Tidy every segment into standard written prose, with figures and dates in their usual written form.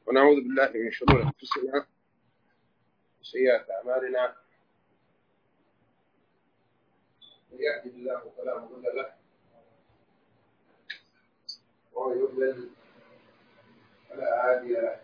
ونعوذ بالله من شرور أنفسنا وسيئات أعمالنا. من يهده الله فلا مضل له ومن يضلل فلا هادي له،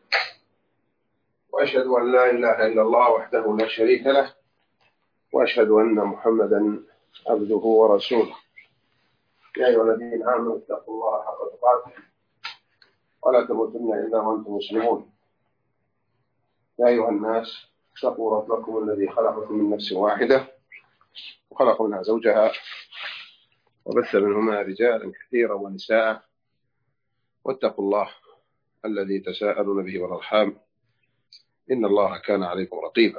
وأشهد أن لا إله إلا الله وحده لا شريك له، وأشهد أن محمدا عبده ورسوله. يا أيها الذين آمنوا اتقوا الله حق تقاته ولا تموتن إلا وأنتم مسلمون. يا أيها الناس اتقوا ربكم الذي خلقكم من نفس واحدة وخلق منها زوجها وبث منهما رجالا كثيرا ونساء، واتقوا الله الذي تساءلون به والأرحام إن الله كان عليكم رقيبا.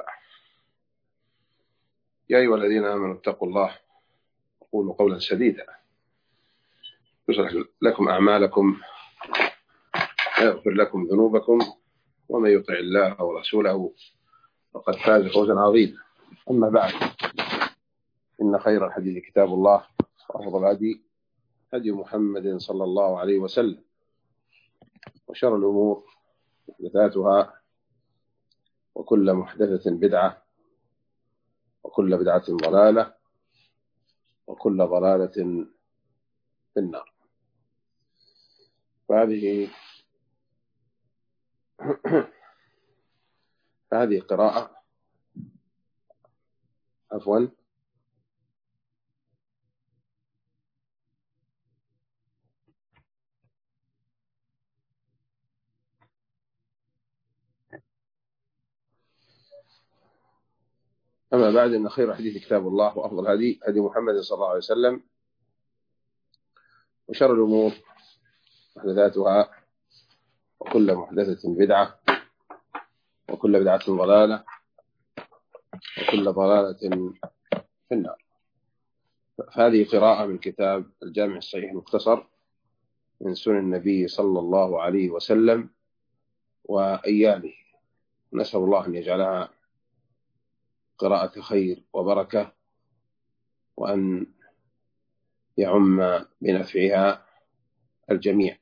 يا أيها الذين آمنوا اتقوا الله وقولوا قولا سديدا يصلح لكم أعمالكم ويغفر لكم ذنوبكم، ومن يطع الله ورسوله فقد فاز فوزا عظيما. أما بعد، إن خير الحديث كتاب الله، وأفضل الهدي هدي محمد صلى الله عليه وسلم، وشر الأمور محدثاتها، وكل محدثة بدعة، وكل بدعة ضلالة، وكل ضلالة في النار. فهذه قراءة أما بعد، إن خير الحديث كتاب الله، وأفضل الهدي هدي محمد صلى الله عليه وسلم، وشر الأمور محدثاتها، وكل محدثة بدعة، وكل بدعة ضلالة، وكل ضلالة في النار. فهذه قراءة من كتاب الجامع الصحيح المختصر من سنن النبي صلى الله عليه وسلم وأيامه. نسأل الله أن يجعلها قراءة خير وبركة، وأن يعم بنفعها الجميع.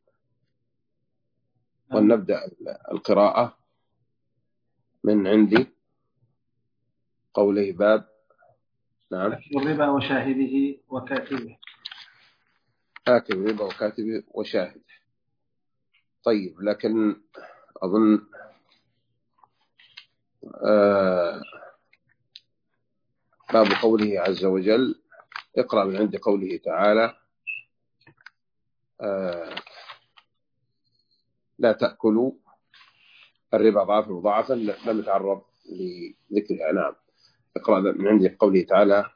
ونبدأ القراءة من عندي قوله باب الربا وشاهده وكاتبه. آكل الربا وكاتبه وشاهده. طيب، لكن أظن باب قوله عز وجل، اقرأ من عند قوله تعالى لا تأكلوا الربا ضعفا مضاعفا، لم يتعرض لذكرها. نعم، اقرأ من عند قوله تعالى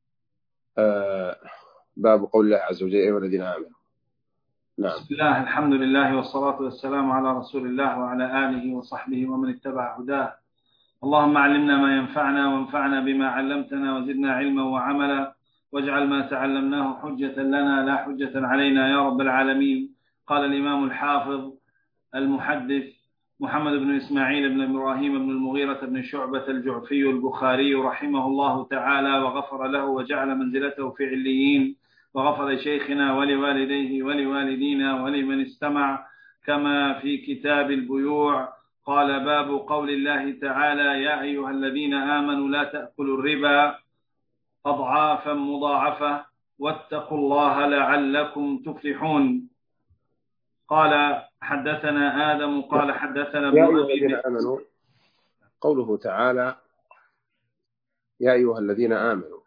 باب قول الله عز وجل أيها الذين آمنوا. نعم. بسم الله، الحمد لله والصلاة والسلام على رسول الله وعلى آله وصحبه ومن اتبع هداه. اللهم علمنا ما ينفعنا، وانفعنا بما علمتنا، وزدنا علما وعملا، واجعل ما تعلمناه حجة لنا لا حجة علينا يا رب العالمين. قال الإمام الحافظ المحدث محمد بن إسماعيل بن إبراهيم بن المغيرة بن شعبة الجعفي البخاري رحمه الله تعالى وغفر له وجعل منزلته في عليين، وغفر لشيخنا ولوالديه ولوالدينا ولمن استمع، كما في كتاب البيوع. قال باب قول الله تعالى يا أيها الذين آمنوا لا تأكلوا الربا أضعافا مضاعفة واتقوا الله لعلكم تفلحون. قال حدثنا آدم قال حدثنا ابن يا أيها الذين آمنوا، قوله تعالى يا أيها الذين آمنوا.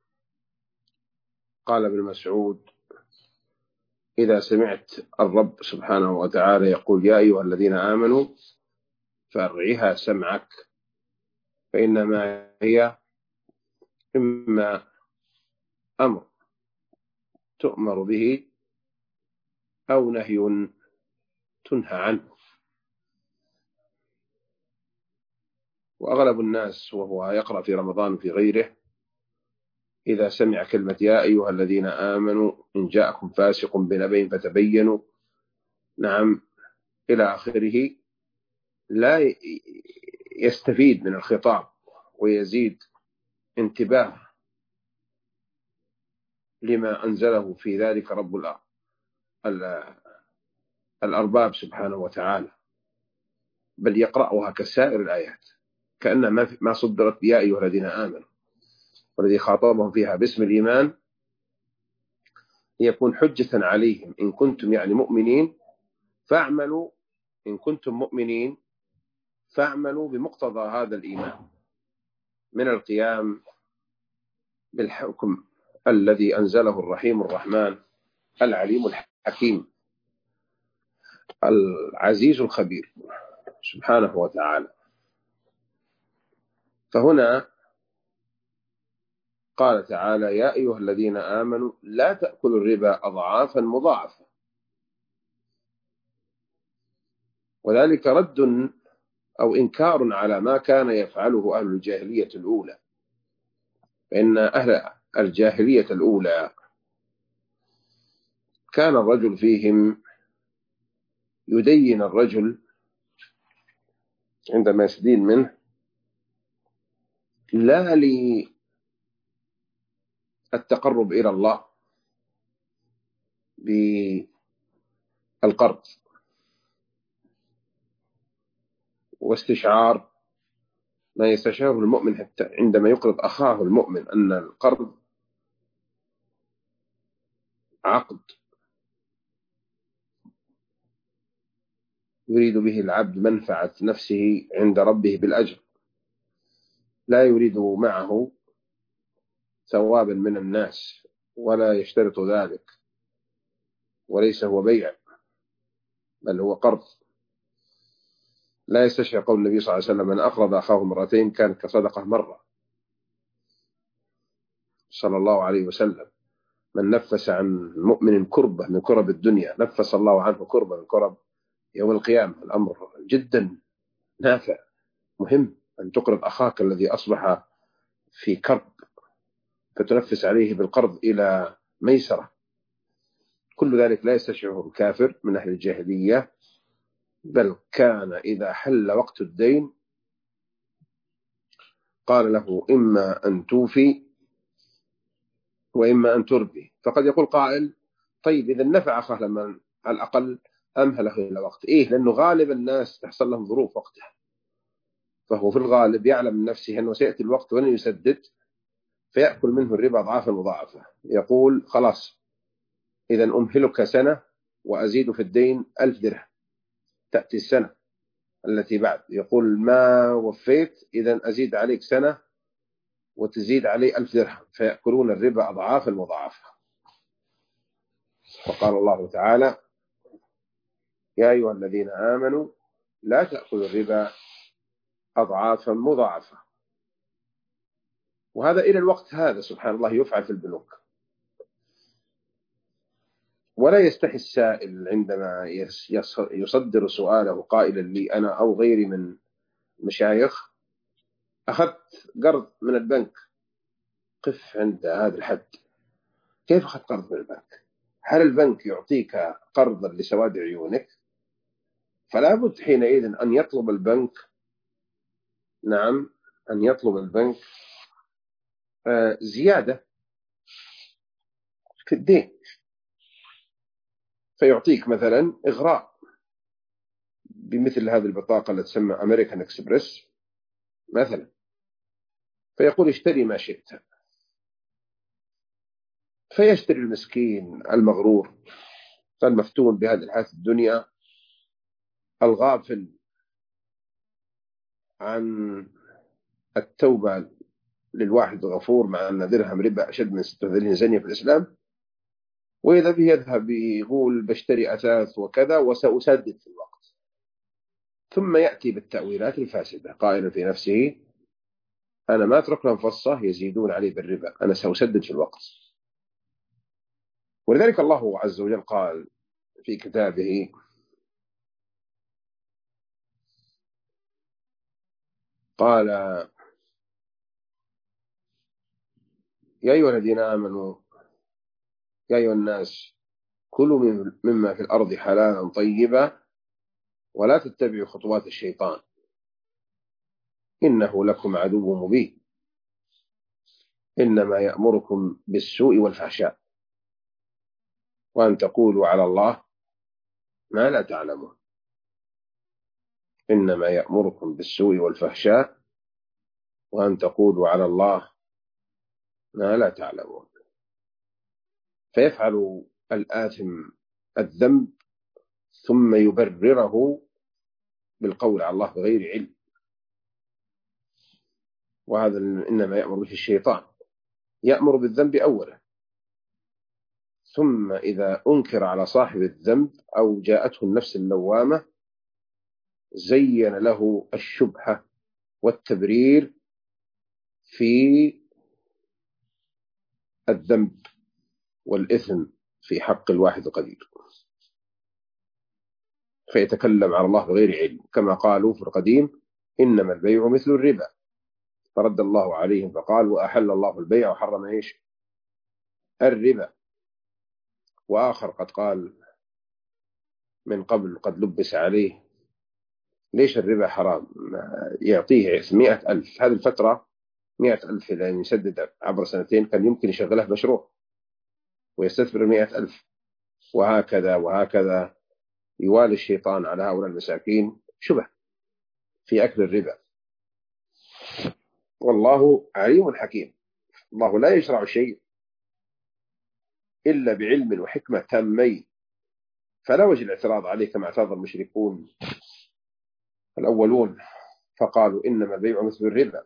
قال ابن مسعود إذا سمعت الرب سبحانه وتعالى يقول يا أيها الذين آمنوا فارعها سمعك، فإنما هي إما أمر تؤمر به أو نهي تنهى عنه. وأغلب الناس وهو يقرأ في رمضان في غيره إذا سمع كلمة يا أيها الذين آمنوا إن جاءكم فاسق بنبأ فتبينوا، نعم، إلى آخره، لا يستفيد من الخطاب ويزيد انتباه لما أنزله في ذلك رب الأرباب سبحانه وتعالى. بل يقرأها كسائر الآيات، كأنها ما صدرت يا أيها الذين آمنوا، والذي خاطبهم فيها باسم الإيمان ليكون حجة عليهم إن كنتم يعني مؤمنين فاعملوا، إن كنتم مؤمنين فاعملوا بمقتضى هذا الإيمان من القيام بالحكم الذي أنزله الرحيم الرحمن العليم الحكيم العزيز الخبير سبحانه وتعالى. فهنا قال تعالى يا أيها الذين آمنوا لا تأكلوا الربا أضعافا مضاعفة، وذلك رد أو إنكار على ما كان يفعله أهل الجاهلية الأولى. فإن أهل الجاهلية الأولى كان الرجل فيهم يدين الرجل عندما يستدين منه لا للتقرب إلى الله بالقرض واستشعار ما يستشعره المؤمن حتى عندما يقرض أخاه المؤمن أن القرض عقد يريد به العبد منفعة نفسه عند ربه بالأجر، لا يريد معه ثوابا من الناس ولا يشترط ذلك، وليس هو بيع بل هو قرض. لا يستشعر قول النبي صلى الله عليه وسلم من أقرض أخاه مرتين كان كصدقة مرة، صلى الله عليه وسلم. من نفس عن مؤمن كربة من كرب الدنيا نفس الله عنه كربة من كرب يوم القيامة. الأمر جدا نافع مهم أن تقرض أخاك الذي أصبح في كرب فتنفس عليه بالقرض إلى ميسرة. كل ذلك لا يستشعره الكافر من أهل الجاهلية، بل كان إذا حل وقت الدين قال له إما أن توفي وإما أن تربي. فقد يقول قائل طيب إذا نفع أخاه لما على الأقل أمهله إلى وقت لأنه غالب الناس تحصل لهم ظروف وقتها، فهو في الغالب يعلم من نفسه أنه سيأتي الوقت ولن يسدد فيأكل منه الربا أضعافا مضاعفة. يقول خلاص إذا أمهلك سنة وأزيد في الدين 1000 درهم، تأتي السنة التي بعد يقول ما وفيت إذا أزيد عليك سنة وتزيد عليه 1000 درهم، فيأكلون الربا أضعافا مضاعفة. وقال الله تعالى يا أيها الذين آمنوا لا تأكلوا الربا أضعافا مضاعفة. وهذا إلى الوقت هذا سبحان الله يفعل في البنوك. ولا يستحي السائل عندما يصدر سؤاله قائلا لي أنا أو غيري من مشايخ أخذت قرض من البنك. قف عند هذا الحد، كيف أخذت قرض من البنك؟ هل البنك يعطيك قرضا لسواد عيونك؟ فلا بد حينئذ أن يطلب البنك، نعم أن يطلب البنك زيادة في الدين، فيعطيك مثلا إغراء بمثل هذه البطاقة التي تسمى أمريكان إكسبرس مثلا، فيقول اشتري ما شئت، فيشتري المسكين المغرور المفتون بهذه الحياة الدنيا الغافل عن التوبة للواحد الغفور، مع أن درهم ربا أشد من 36 زنية في الإسلام، وإذا به يذهب يقول بشتري أثاث وكذا وسأسدد في الوقت، ثم يأتي بالتأويلات الفاسدة قائلا في نفسه أنا ما أترك لهم فصة يزيدون علي بالربا، أنا سأسدد في الوقت. ولذلك الله عز وجل قال في كتابه قال يا أيها الذين آمنوا يا أيها الناس كلوا مما في الأرض حلالا طيبا ولا تتبعوا خطوات الشيطان إنه لكم عدو مبين إنما يأمركم بالسوء والفحشاء وأن تقولوا على الله ما لا تعلمون. إنما يأمركم بالسوء والفحشاء وأن تقولوا على الله ما لا تعلمون. فيفعل الآثم الذنب ثم يبرره بالقول على الله بغير علم، وهذا إنما يأمر به الشيطان. يأمر بالذنب أولا، ثم إذا أنكر على صاحب الذنب أو جاءته النفس اللوامة زين له الشبهة والتبرير في الذنب والإثم في حق الواحد القدير، فيتكلم على الله بغير علم، كما قالوا في القديم إنما البيع مثل الربا، فرد الله عليهم فقال وأحل الله البيع وحرم إيش؟ الربا. وآخر قد قال من قبل قد لبس عليه ليش الربا حرام؟ يعطيه 100,000 هذه الفترة، 100,000 إذا يسدد عبر سنتين كان يمكن يشغله مشروع ويستثمر 100,000، وهكذا وهكذا يوالي الشيطان على هؤلاء المساكين شبه في أكل الربا. والله عليم حكيم، الله لا يشرع شيء إلا بعلم وحكمة تامين، فلا وجه الاعتراض عليه كما اعترض المشركون الأولون فقالوا إنما البيع مثل الربا.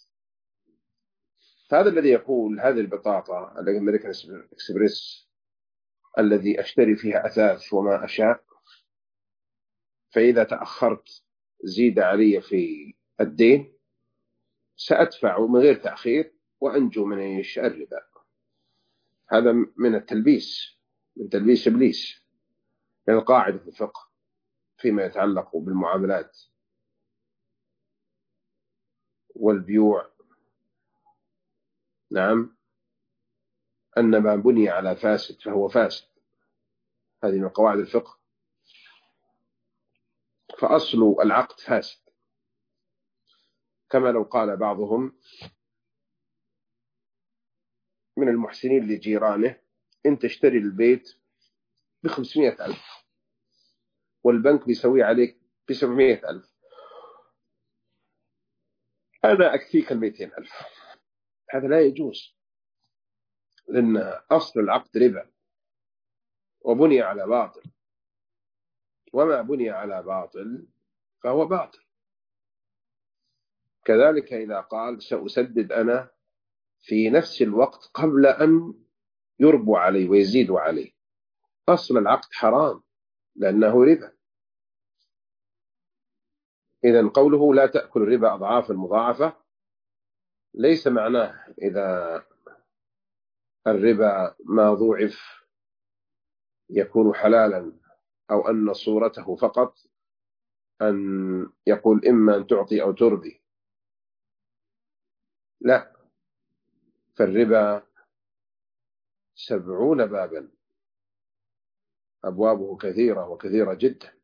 فهذا الذي يقول هذه البطاطا الأمريكان إكسبريس الذي أشتري فيها أثاث وما أشاء، فإذا تأخرت زيد علي في الدين سأدفع من غير تأخير وأنجو من إيش؟ الربا. هذا من التلبيس، من تلبيس إبليس، من القاعدة في الفقه فيما يتعلق بالمعاملات والبيوع، نعم، أن ما بني على فاسد فهو فاسد، هذه من قواعد الفقه، فأصل العقد فاسد. كما لو قال بعضهم من المحسنين لجيرانه أنت تشتري البيت ب500,000 والبنك بيسوي عليك ب700,000، أنا أكفيك 200,000. هذا لا يجوز، لأن أصل العقد ربا وبني على باطل، وما بني على باطل فهو باطل. كذلك إذا قال سأسدد أنا في نفس الوقت قبل أن يربو عليه ويزيدوا عليه، أصل العقد حرام لأنه ربا. إذن قوله لا تأكل الربا أضعافا مضاعفة ليس معناه إذا الربا ما ضوعف يكون حلالا، أو أن صورته فقط أن يقول إما أن تعطي أو تربي، لا، فالربا 70 بابا، أبوابه كثيرة وكثيرة جدا،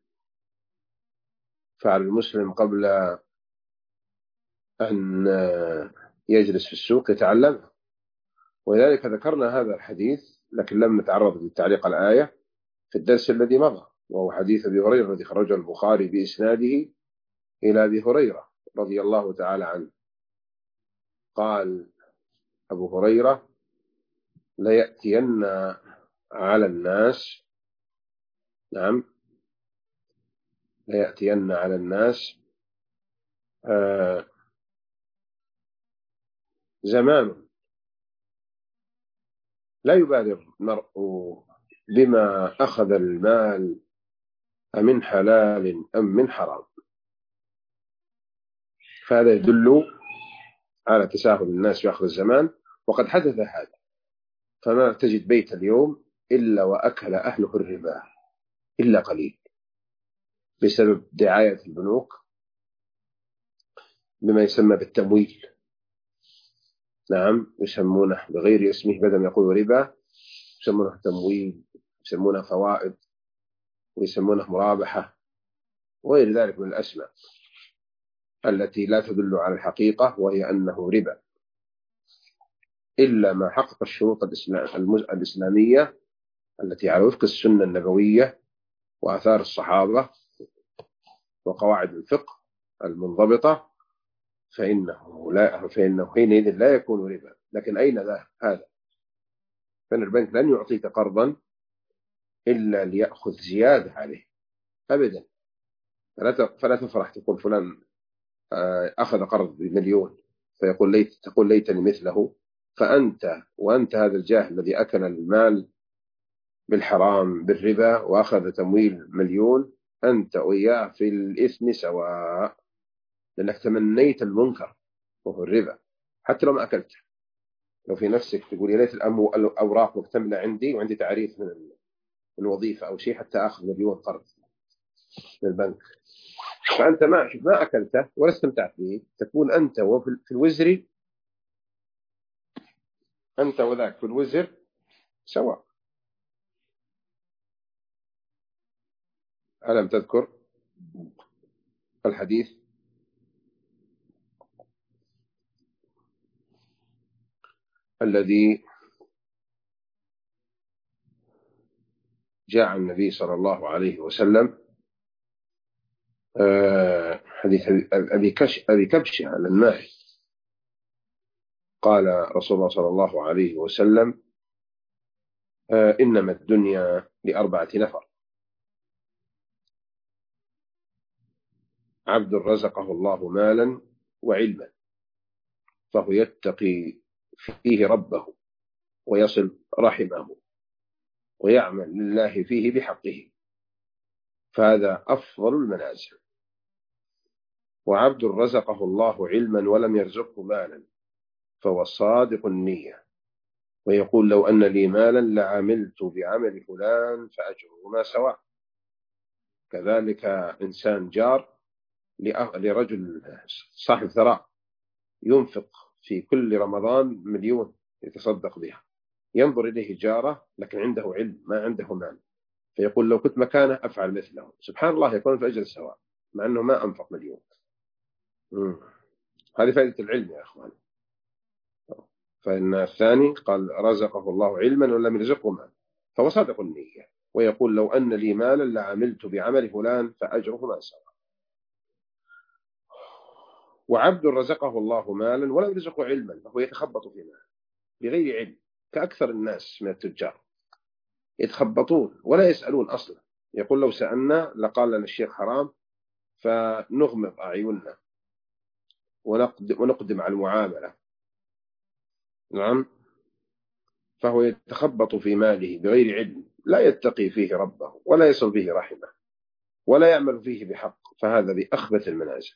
فعلى المسلم قبل أن يجلس في السوق يتعلمها. ولذلك ذكرنا هذا الحديث لكن لم نتعرض للتعليق على الآية في الدرس الذي مضى، وهو حديث أبي هريرة الذي خرجه البخاري بإسناده إلى أبي هريرة رضي الله تعالى عنه. قال أبو هريرة ليأتين على الناس، نعم، ليأتين على الناس زمان لا يبالغ المرء بما أخذ المال أمن حلال أم من حرام، فهذا يدل على تساهل الناس في آخر الزمان، وقد حدث هذا، فما تجد بيت اليوم إلا وأكل أهله الربا إلا قليل، بسبب دعاية البنوك بما يسمى بالتمويل، نعم، يسمونه بغير اسمه، بدل ما يقولوا ربا يسمونه تمويل، يسمونه فوائد، ويسمونه مرابحة وغير ذلك من الأسماء التي لا تدل على الحقيقة، وهي أنه ربا، إلا ما حقق الشروط الإسلامية التي على وفق السنة النبوية وآثار الصحابة وقواعد الفقه المنضبطة فإنه حينئذ لا يكون ربا. لكن أين هذا؟ فإن البنك لن يعطيك قرضا إلا ليأخذ زيادة عليه أبدا. فلا تفرح تقول فلان أخذ قرض ب1,000,000 تقول ليتني مثله. وأنت هذا الجاهل الذي أكل المال بالحرام بالربا وأخذ تمويل 1,000,000، أنت وإياه في الإثم سواء، لأنك تمنيت المنكر وهو الربا حتى لو ما أكلته. لو في نفسك تقول يا ليت الأوراق مكتملة عندي وعندي تعريف من وظيفة أو شيء حتى أخذ 1,000,000 قرض من البنك، فأنت ما أكلته ولا استمتعت به، تكون أنت في الوزر، أنت وذاك في الوزر سواء. ألم تذكر الحديث الذي جاء عن النبي صلى الله عليه وسلم، حديث أبي كبشة على الماء، قال رسول الله صلى الله عليه وسلم إنما الدنيا ل4 نفر: عبد رزقه الله مالا وعلما فهو يتقي فيه ربه ويصل رحمه ويعمل لله فيه بحقه، فهذا أفضل المنازل. وعبد رزقه الله علما ولم يرزقه مالا فهو صادق النية ويقول لو أن لي مالا لعملت بعمل فلان فأجرهما سواء. كذلك إنسان جار لرجل صاحب ثراء ينفق في كل رمضان 1,000,000 يتصدق بها، ينظر إليه جاره لكن عنده علم ما عنده مال، فيقول لو كنت مكانه أفعل مثله. سبحان الله، يكون في أجر سواء مع أنه ما أنفق 1,000,000. هذه فائدة العلم يا أخوان. فإن الثاني قال رزقه الله علما ولم يرزقه مال فهو صادق النية ويقول لو أن لي مالا لعملت بعمل فلان فأجرهما سواء. وعبد رزقه الله مالا ولم يرزقه علما فهو يتخبط في مال بغير علم، كأكثر الناس من التجار يتخبطون ولا يسألون أصلا. يقول لو سألنا لقال لنا الشيخ حرام فنغمض أعيننا ونقدم على المعاملة. نعم، فهو يتخبط في ماله بغير علم، لا يتقي فيه ربه ولا يصل به رحمه ولا يعمل فيه بحق، فهذا بأخبث المنازل.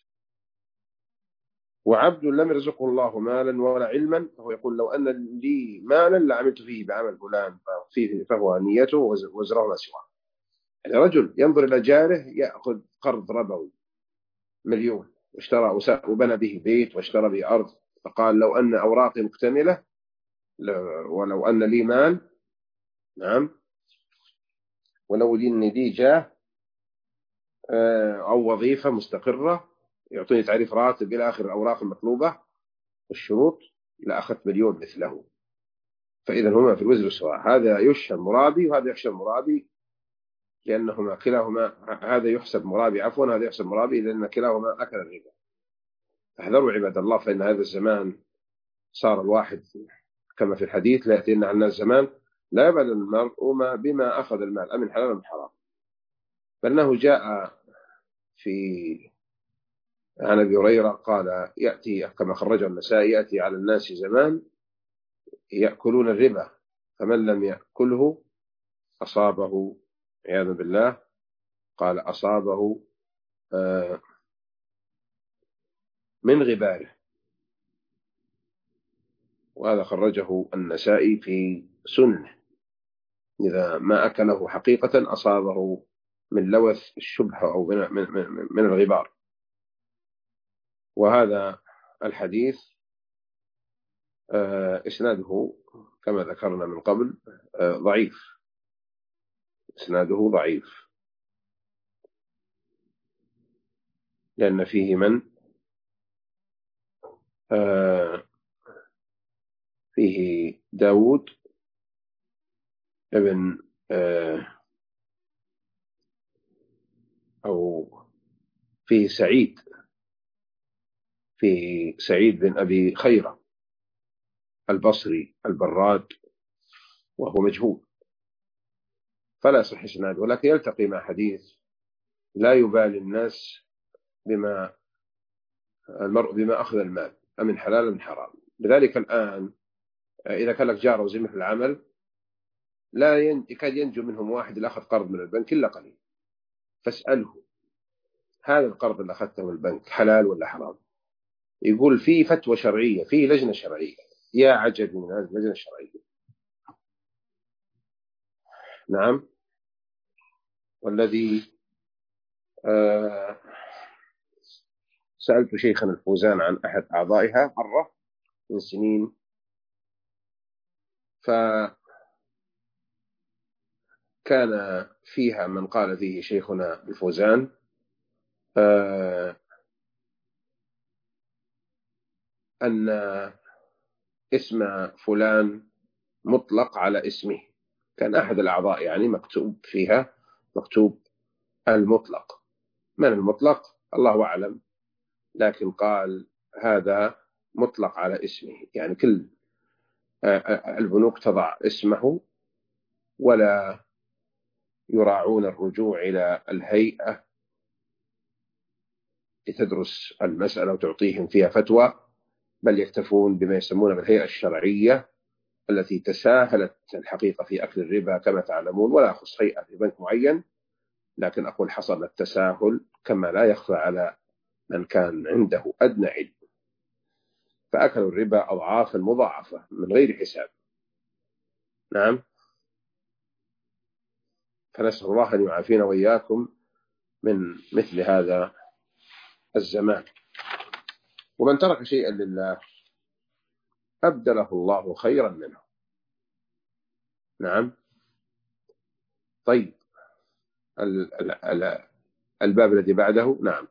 وعبد لم يرزقه الله مالا ولا علما فهو يقول لو أن لي مالا لعملت فيه بعمل فلان فهو نيته وزره لا سواه. يعني رجل ينظر إلى جاره يأخذ قرض ربوي 1,000,000 واشترى وبنى به بيت واشترى به أرض، فقال لو أن أوراقي مكتملة ولو أن لي مال، نعم، ولو لي جاه أو وظيفة مستقرة يعطيني تعريف راتب إلى آخر الأوراق المطلوبة والشروط لأخذت 1,000,000 مثله. فإذا هما في الوزر سواء، هذا يشهر مرابي وهذا يحسب مرابي، لأنهما كلاهما، هذا يحسب مرابي عفوا هذا يحسب مرابي لأن كلاهما أكل الربا. احذروا عباد الله، فإن هذا الزمان صار الواحد كما في الحديث لا يأتينا عن الناس زمان لا يبال المرء بما أخذ المال أمن حلال أم حرام. فإنه جاء عن أبي هريرة قال يأتي كما خرجه النسائي يأتي على الناس زمان يأكلون الربا فمن لم يأكله أصابه عياذا بالله، قال أصابه من غباره، وهذا خرجه النسائي في سنة. إذا ما أكله حقيقة أصابه من لوث الشبهة أو من الغبار. وهذا الحديث إسناده كما ذكرنا من قبل ضعيف، إسناده ضعيف لأن فيه من فيه داود ابن أو في سعيد بن أبي خيرة البصري البراد، وهو مجهول فلا يصح إسناده، ولكن يلتقي مع حديث لا يبالي الناس المرء بما أخذ المال أمن حلال من حرام. لذلك الآن إذا كان لك جار وزميل في العمل لا يكاد ينجو منهم واحد اللي أخذ قرض من البنك إلا قليل، فاسأله هذا القرض اللي أخذته من البنك حلال ولا حرام؟ يقول في فتوى شرعية، في لجنة شرعية. يا عجب من هذه اللجنة الشرعية. نعم. والذي سألت شيخنا الفوزان عن أحد أعضائها مرة من سنين، فكان فيها من قال فيه شيخنا الفوزان أن اسم فلان مطلق على اسمه. كان أحد الأعضاء يعني مكتوب فيها المطلق. من المطلق الله أعلم، لكن قال هذا مطلق على اسمه، يعني كل البنوك تضع اسمه ولا يراعون الرجوع إلى الهيئة لتدرس المسألة وتعطيهم فيها فتوى، بل يكتفون بما يسمونه بالهيئة الشرعية التي تساهلت الحقيقة في أكل الربا كما تعلمون، ولا أخص هيئة في بنك معين، لكن أقول حصل التساهل كما لا يخفى على من كان عنده أدنى علم، فأكلوا الربا أضعافا مضاعفة من غير حساب. نعم. فنسأل الله أن يعافينا وإياكم من مثل هذا الزمان. ومن ترك شيئا لله أبدله الله خيرا منه. نعم. طيب الباب الذي بعده. نعم.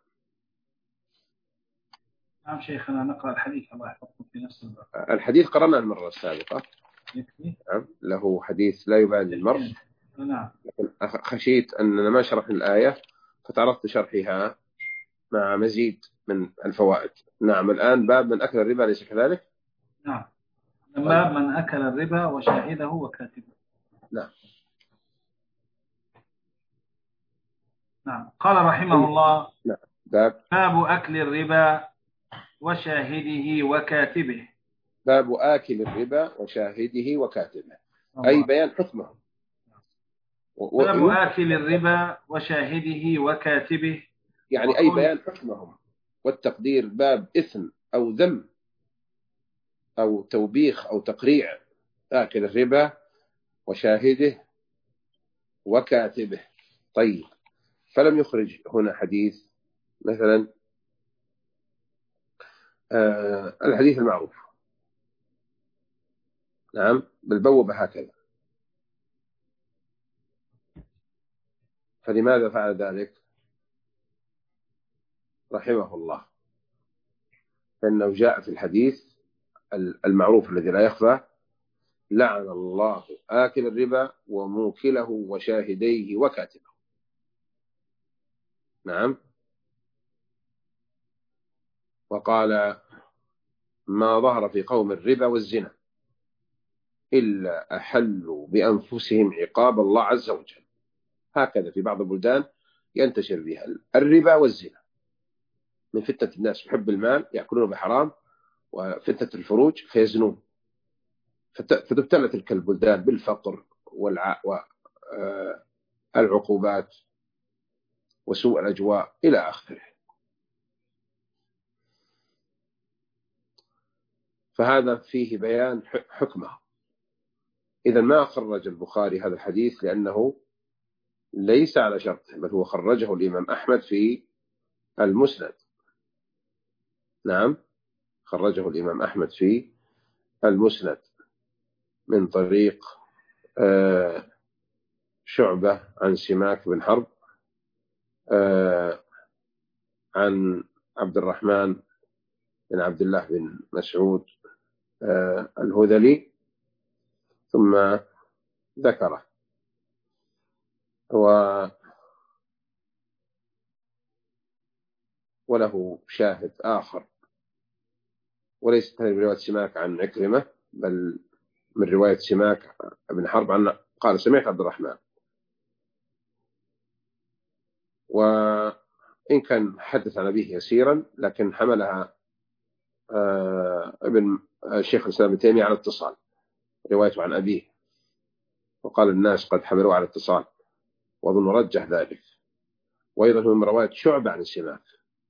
نعم شيخنا، نقرأ الحديث الله يحفظكم في نفس الباب. الحديث قرأناه المرة السابقة. نعم. له حديث لا يبالي المرء. نعم. لكن خشيت أننا ما شرحنا الآية فتعرضت شرحها مع مزيد من الفوائد. نعم. الآن باب من أكل الربا، ليس كذلك؟ نعم. باب من أكل الربا وشاهده وكاتبه. نعم. نعم. قال رحمه الله. نعم. باب أكل الربا وشاهده وكاتبه. باب آكل الربا وشاهده وكاتبه، أي بيان حكمه. باب آكل الربا وشاهده وكاتبه، يعني أي بيان حكمهم، والتقدير باب إثم أو ذم أو توبيخ أو تقريع. آكل الربا وشاهده وكاتبه. طيب، فلم يخرج هنا حديث مثلا الحديث المعروف. نعم. بالبوبة هكذا. فلماذا فعل ذلك رحمه الله؟ فإنه جاء في الحديث المعروف الذي لا يخفى: لعن الله آكل الربا وموكله وشاهديه وكاتبه. نعم. وقال: ما ظهر في قوم الربا والزنا إلا أحلوا بأنفسهم عقاب الله عز وجل. هكذا في بعض البلدان ينتشر بها الربا والزنا من فتنة الناس بحب المال يأكلون بحرام وفتنة الفروج فيزنون، فتبتلى تلك البلدان بالفقر والعقوبات وسوء الأجواء إلى آخره. فهذا فيه بيان حكمه. إذا ما خرج البخاري هذا الحديث لأنه ليس على شرطه، بل هو خرجه الإمام أحمد في المسند. نعم. خرجه الإمام أحمد في المسند من طريق شعبة عن سماك بن حرب عن عبد الرحمن بن عبد الله بن مسعود الهذلي، ثم ذكره. وله شاهد آخر، وليست هذه رواية سماك عن عكرمة، بل من رواية سماك بن حرب عن قال سمعت عبد الرحمن. وإن كان حدث عن أبيه يسيرا، لكن حملها ابن الشيخ الإسلام ابن تيمية على اتصال روايته عن أبيه، وقال الناس قد حملوه على اتصال، وأظن رجح ذلك. وأيضا من رواية شعبة عن سماك،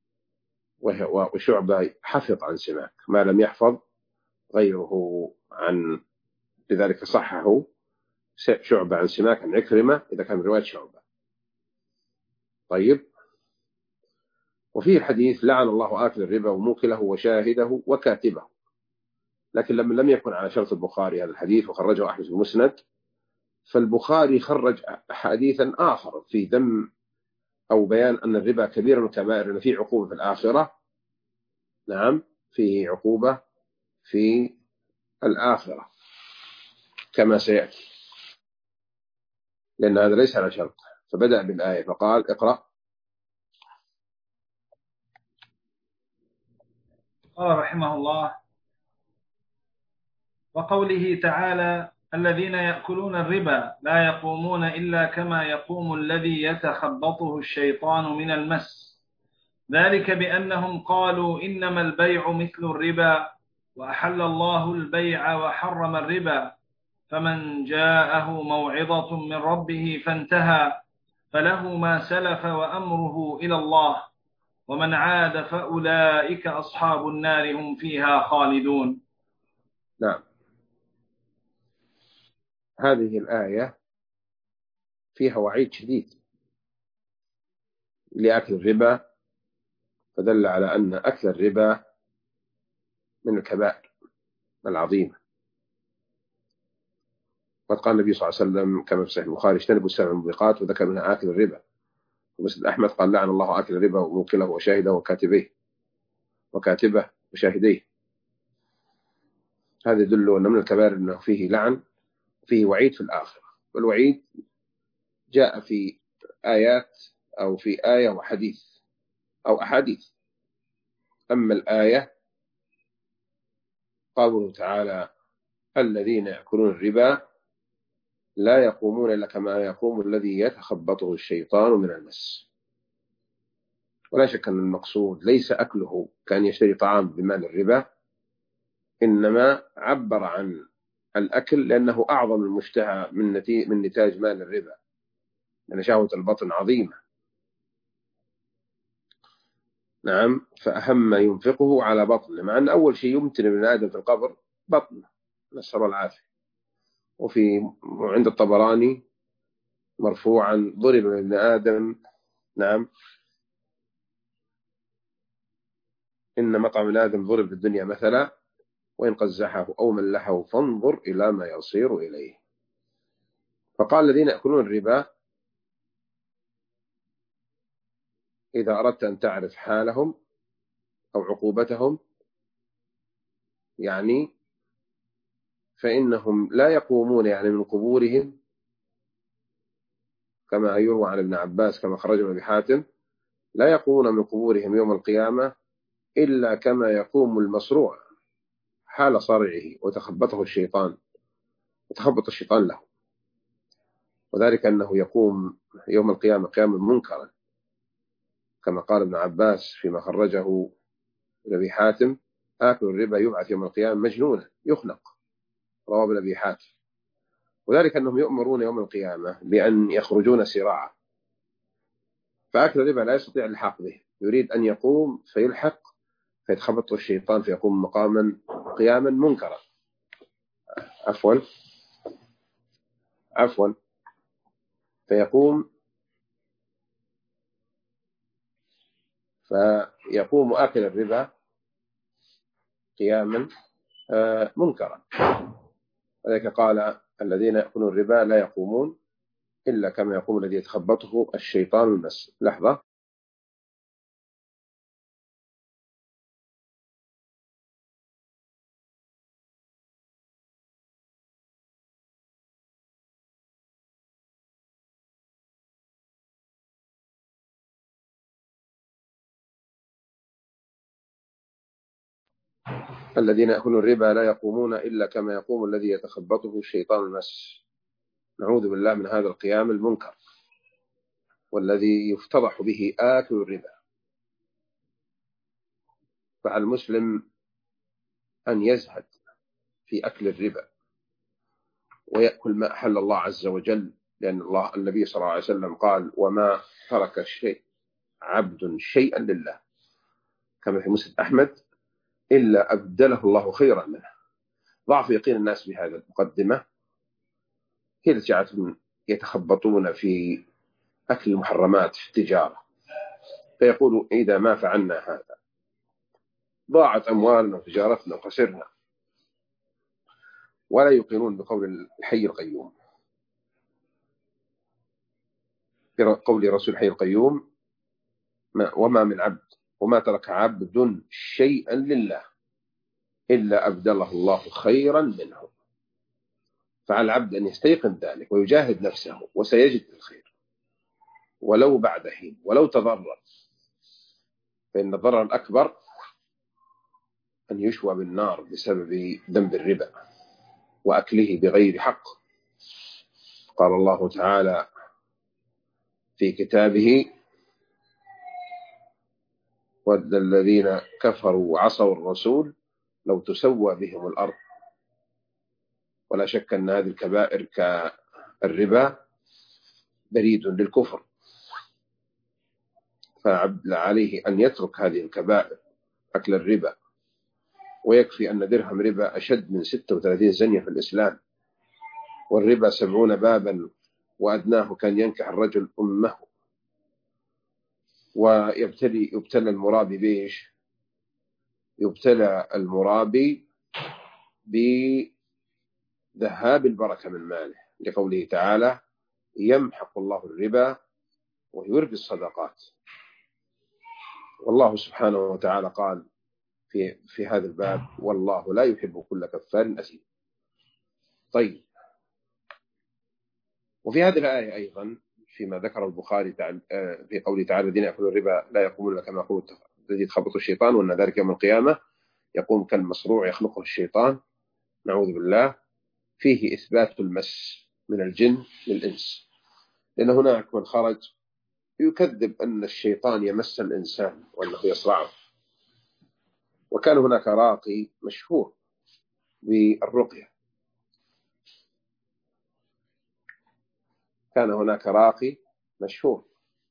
وشعبة حفظ عن سماك ما لم يحفظ غيره عن، لذلك صحه شعبة عن سماك عن عكرمة إذا كان رواية شعبة. طيب، وفيه الحديث لعن الله آكل الربا وموكله وشاهده وكاتبه، لكن لم يكن على شرط البخاري هذا الحديث وخرجه أحمد في المسند، فالبخاري خرج حديثا آخر في ذم أو بيان أن الربا كبير من الكبائر، أن فيه عقوبة في الآخرة. نعم، فيه عقوبة في الآخرة كما سيأتي، لأن هذا ليس على شرط. فبدأ بالآية فقال اقرأ. قال رحمه الله: وقوله تعالى: الذين يأكلون الربا لا يقومون إلا كما يقوم الذي يتخبطه الشيطان من المس، ذلك بأنهم قالوا إنما البيع مثل الربا وأحل الله البيع وحرم الربا، فمن جاءه موعظة من ربه فانتهى فله ما سلف وأمره إلى الله، ومن عاد فأولئك أصحاب النار هم فيها خالدون. نعم، هذه الآية فيها وعيد شديد لأكل الربا، فدل على أن أكل الربا من الكبائر العظيمة. قد قال النبي صلى الله عليه وسلم كما في صحيح البخاري: اجتنبوا السبع الموبقات، وذكر منها آكل الربا. ومسند أحمد قال: لعن الله آكل الربا وموكله وشاهده وكاتبه وشاهديه. هذا يدل أن من الكبائر أنه فيه لعن وفيه وعيد في الآخرة، والوعيد جاء في آيات أو في آية وحديث أو أحاديث. أما الآية قوله تعالى: الذين يأكلون الربا لا يقومون إلا كما يقوم الذي يتخبطه الشيطان من المس. ولا شك أن المقصود ليس أكله كان يشتري طعام بمال الربا، إنما عبر عن الأكل لأنه أعظم المشتهى من نتاج مال الربا، لأن شهوة البطن عظيمة. نعم، فأهم ما ينفقه على بطنه، مع أن أول شيء يمتن ابن آدم في القبر بطنه، نسأل الله العافية. عند الطبراني مرفوعا: ضرب ابن آدم، نعم، إن مطعم ابن آدم ضرب في الدنيا مثلا، وإن قزحه أو ملحه فانظر إلى ما يصير إليه. فقال: الذين يأكلون الربا، إذا أردت أن تعرف حالهم أو عقوبتهم يعني، فإنهم لا يقومون يعني من قبورهم، كما يروى عن ابن عباس كما خرج ابن حاتم: لا يقومون من قبورهم يوم القيامة إلا كما يقوم المصروع حال صرعه وتخبط الشيطان له. وذلك أنه يقوم يوم القيامة قياما منكرا، كما قال ابن عباس فيما خرجه ابن حاتم: آكل الربا يبعث يوم القيامة مجنونا يخنق، رواه ابن حاتم. وذلك أنهم يؤمرون يوم القيامة بأن يخرجون سراعا، فأكل الربا لا يستطيع الحاق به، يريد أن يقوم فيلحق فيتخبط الشيطان فيقوم قياما منكرا. عفوا فيقوم آكل الربا قياما منكرا. ولذلك قال: الذين يأكلون الربا لا يقومون إلا كما يقوم الذي يتخبطه الشيطان المس. لحظة. الذين يأكلون الربا لا يقومون إلا كما يقوم الذي يتخبطه الشيطان المس. نعوذ بالله من هذا القيام المنكر والذي يفتضح به آكل الربا. فعلى المسلم أن يزهد في أكل الربا ويأكل ما أحل الله عز وجل، لأن النبي صلى الله عليه وسلم قال: وما ترك الشيء عبد شيئا لله، كما في مسند أحمد، إلا أبدله الله خيرا منه. ضعف يقين الناس بهذا المقدمة هي التي جعلتهم يتخبطون في أكل المحرمات في التجارة، فيقولوا: إذا ما فعلنا هذا ضاعت أموالنا وتجارتنا وخسرنا. ولا يقينون بقول الحي القيوم، بقول رسول الحي القيوم: وما من عبد وما ترك عبد شيئا لله إلا أبدله الله خيرا منه. فعلى العبد أن يستيقن ذلك ويجاهد نفسه، وسيجد الخير ولو بعد حين، ولو تضرر، فإن الضرر الأكبر أن يشوى بالنار بسبب ذنب الربا وأكله بغير حق. قال الله تعالى في كتابه: ود الذين كفروا وعصوا الرسول لو تسوى بهم الأرض. ولا شك أن هذه الكبائر كالربا بريد للكفر، فعبد عليه أن يترك هذه الكبائر، أكل الربا. ويكفي أن درهم ربا أشد من 36 زنية في الإسلام، والربا 70 بابا، وأدناه كان ينكح الرجل أمه. ويبتلى المرابي بإيش؟ يبتلى المرابي بذهاب البركة من ماله، لقوله تعالى: يمحق الله الربا ويربي الصدقات. والله سبحانه وتعالى قال في هذا الباب: والله لا يحب كل كفار أثيم. طيب، وفي هذه الآية أيضا فيما ذكر البخاري في قوله تعالى: الذين يأكلون الربا لا يقومون كما يقوم الذي يتخبطه الشيطان، وأن ذلك يوم القيامة يقوم كالمصروع يخلقه الشيطان، نعوذ بالله. فيه إثبات المس من الجن للإنس، لأن هناك من خرج يكذب أن الشيطان يمس الإنسان وأنه يصرعه. وكان هناك راقي مشهور بالرقية، كان هناك راقي مشهور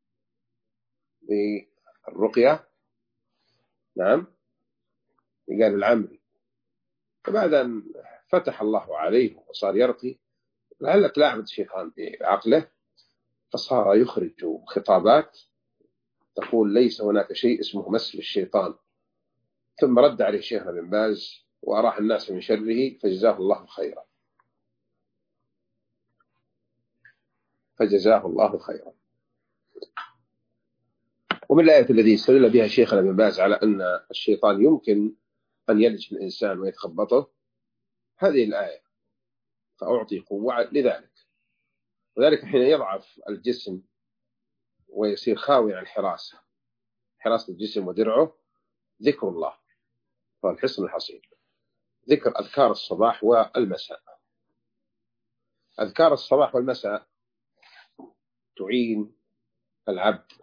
بالرقية، نعم، قال العمري. فبعد أن فتح الله عليه وصار يرقي، لعلك لاعب الشيطان بعقله، فصار يخرج خطابات تقول: ليس هناك شيء اسمه مس للشيطان. ثم رد عليه شيخنا بن باز وأراح الناس من شره، فجزاه الله خيرا، فجزاه الله خيرا. ومن الآية التي استدل بها شيخنا بن باز على أن الشيطان يمكن أن يلج الإنسان ويتخبطه هذه الآية: فأعطي قوة لذلك. وذلك حين يضعف الجسم ويصير خاوي عن حراسة الجسم ودرعه، ذكر الله فالحصن الحصين، ذكر أذكار الصباح والمساء. أذكار الصباح والمساء تعين العبد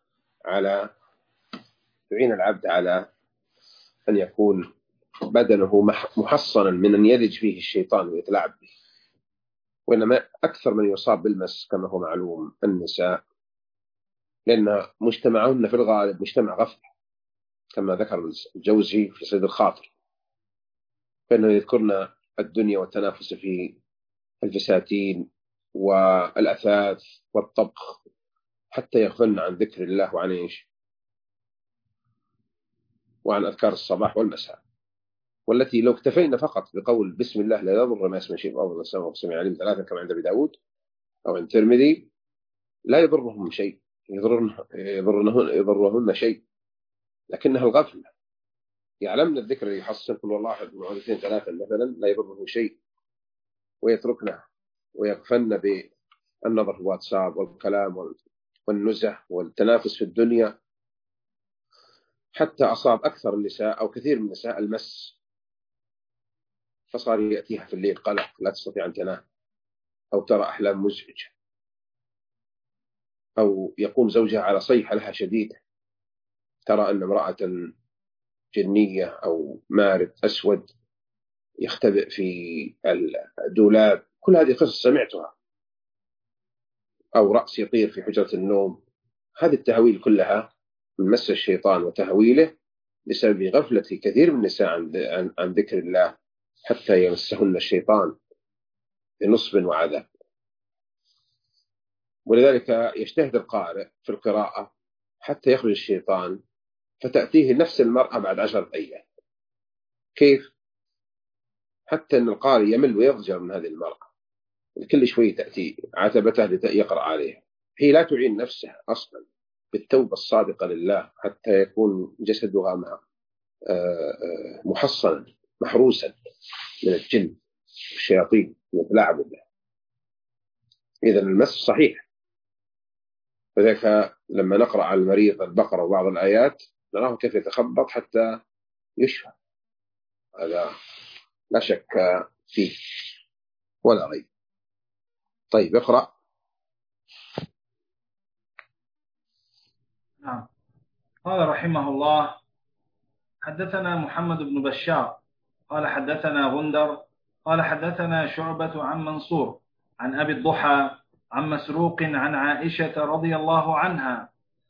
على أن يكون بدنه محصنا من أن يلج فيه الشيطان ويتلاعب به. وإنما أكثر من يصاب بالمس كما هو معلوم النساء، لأن مجتمعهن في الغالب مجتمع غفل، كما ذكر الجوزي في صيد الخاطر، فإنه يذكرن الدنيا والتنافس في الفساتين والأثاث والطبخ، حتى يغفلن عن ذكر الله وعن إيش؟ وعن أذكار الصباح والمساء، والتي لو اكتفينا فقط بقول بسم الله لا يضر ما اسم شيء أفضل السماء والسميع العليم 3 كما عند أبي داود أو عند الترمذي، لا يضرهم شيء، يضرهن شيء، لكنها الغفلة. يعلمنا الذكر اللي يحصل كل والله 1 2 3 مثلا لا يضره شيء، ويتركنا ويغفلن بالنظر في الواتساب والكلام والنزح والتنافس في الدنيا. حتى أصاب أكثر النساء أو كثير من النساء المس، فصار يأتيها في الليل قلق، لا تستطيع أن تنام، أو ترى أحلام مزعجة، أو يقوم زوجها على صيحة لها شديدة، ترى أن امرأة جنية أو مارد أسود يختبئ في الدولاب. كل هذه قصص سمعتها. أو رأس يطير في حجرة النوم. هذه التهويل كلها من مس الشيطان وتهويله بسبب غفلة كثير من النساء عن ذكر الله، حتى يمسهن الشيطان بنصب وعذاب. ولذلك يجتهد القارئ في القراءة حتى يخرج الشيطان، فتأتيه نفس المرأة بعد 10 أيام. كيف؟ حتى أن القارئ يمل ويضجر من هذه المرأة، كل شوي تأتي عتبته ليقرأ عليها. هي لا تعين نفسها أصلا بالتوبة الصادقة لله، حتى يكون جسدها محصنا محروسا من الجن والشياطين يتلاعبوا به. إذا المس صحيح. فذلك لما نقرأ على المريض البقرة وبعض الآيات نراه كيف يتخبط حتى يشفى، هذا لا شك فيه ولا ريب. طيب اقرأ. نعم. قال رحمه الله: حدثنا محمد بن بشار قال حدثنا غندر قال حدثنا شعبة عن منصور عن أبي الضحى عن مسروق عن عائشة رضي الله عنها